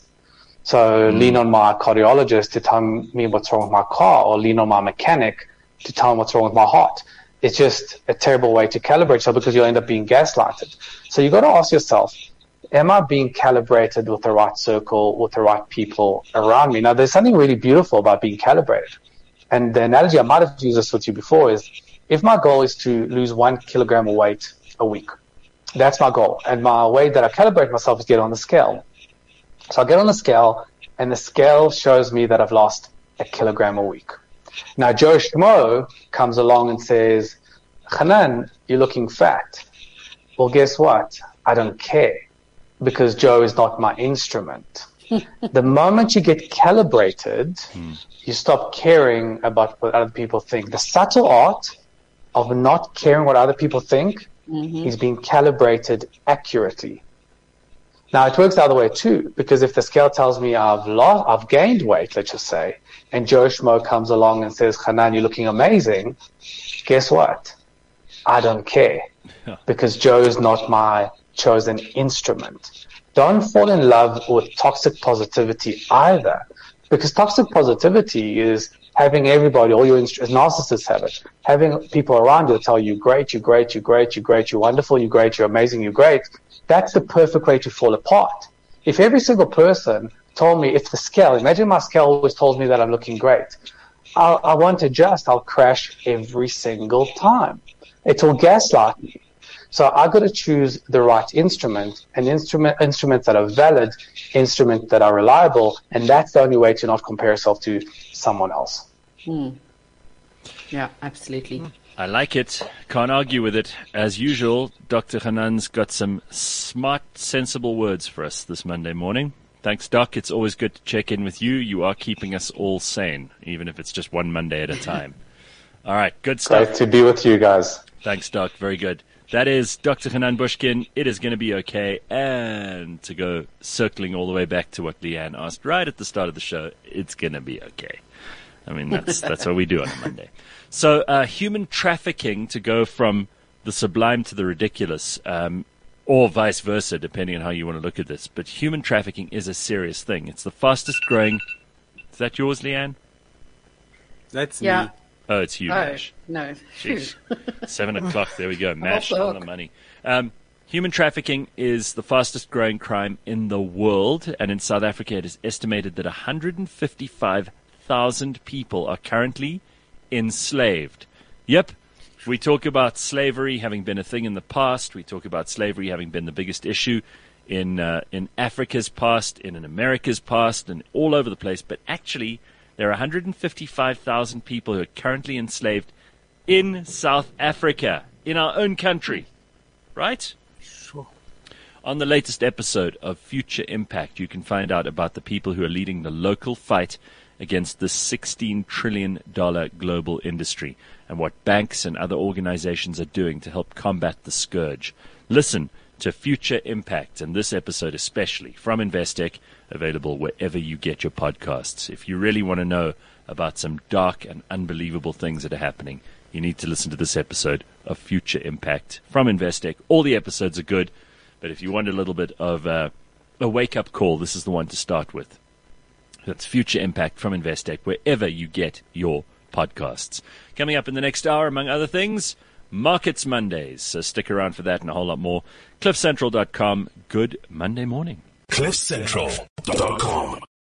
Speaker 5: So mm. lean on my cardiologist to tell me what's wrong with my car, or lean on my mechanic to tell me what's wrong with my heart. It's just a terrible way to calibrate yourself, because you'll end up being gaslighted. So you've got to ask yourself, am I being calibrated with the right circle, with the right people around me? Now, there's something really beautiful about being calibrated. And the analogy, I might have used this with you before, is if my goal is to lose one kilogram of weight a week, that's my goal. And my way that I calibrate myself is get on the scale. So I get on the scale, and the scale shows me that I've lost a kilogram a week. Now, Joe Schmo comes along and says, Hanan, you're looking fat. Well, guess what? I don't care, because Joe is not my instrument. The moment you get calibrated, mm. you stop caring about what other people think. The subtle art of not caring what other people think mm-hmm. is being calibrated accurately. Now, it works the other way too, because if the scale tells me I've lost, I've gained weight, let's just say, and Joe Schmo comes along and says, Hanan, you're looking amazing, guess what? I don't care, because Joe is not my chosen instrument. Don't fall in love with toxic positivity either, because toxic positivity is having everybody, all your inst- narcissists have it, having people around you tell you, great, you're great, you're great, you're great, you're wonderful, you're great, you're amazing, you're great. That's the perfect way to fall apart. If every single person told me, if the scale, imagine my scale always told me that I'm looking great, I'll, I won't adjust, I'll crash every single time. It will gaslight me. So I've got to choose the right instrument, an instrument, instruments that are valid, instruments that are reliable, and that's the only way to not compare yourself to someone else.
Speaker 3: Mm. Yeah, absolutely.
Speaker 2: I like it. Can't argue with it. As usual, Doctor Hanan's got some smart, sensible words for us this Monday morning. Thanks, Doc. It's always good to check in with you. You are keeping us all sane, even if it's just one Monday at a time. All right, good stuff.
Speaker 5: Great to be with you guys.
Speaker 2: Thanks, Doc. Very good. That is Doctor Hanan Bushkin. It is going to be okay. And to go circling all the way back to what Leanne asked right at the start of the show, it's going to be okay. I mean, that's that's what we do on a Monday. So uh, human trafficking, to go from the sublime to the ridiculous, um, or vice versa, depending on how you want to look at this. But human trafficking is a serious thing. It's the fastest growing. Is that yours, Leanne?
Speaker 4: That's
Speaker 3: yeah.
Speaker 4: me.
Speaker 2: Oh, it's you,
Speaker 3: Oh,
Speaker 2: Mash.
Speaker 3: no.
Speaker 2: Jeez. Seven o'clock. There we go. Mash
Speaker 3: the
Speaker 2: on the
Speaker 3: hook.
Speaker 2: money. Um, human trafficking is the fastest growing crime in the world. And in South Africa, it is estimated that one hundred fifty-five thousand people are currently enslaved. Yep. We talk about slavery having been a thing in the past. We talk about slavery having been the biggest issue in uh, in Africa's past, in America's past, and all over the place. But actually, there are one hundred fifty-five thousand people who are currently enslaved in South Africa, in our own country, right?
Speaker 4: Sure.
Speaker 2: On the latest episode of Future Impact, you can find out about the people who are leading the local fight against the sixteen trillion dollars global industry and what banks and other organizations are doing to help combat the scourge. Listen to Future Impact, and this episode especially, from Investec, available wherever you get your podcasts. If you really want to know about some dark and unbelievable things that are happening, you need to listen to this episode of Future Impact from Investec. All the episodes are good, but if you want a little bit of uh, a wake-up call, this is the one to start with. That's Future Impact from Investec, wherever you get your podcasts. Coming up in the next hour, among other things, Markets Mondays. So stick around for that and a whole lot more. cliff central dot com. Good Monday morning.
Speaker 1: cliff central dot com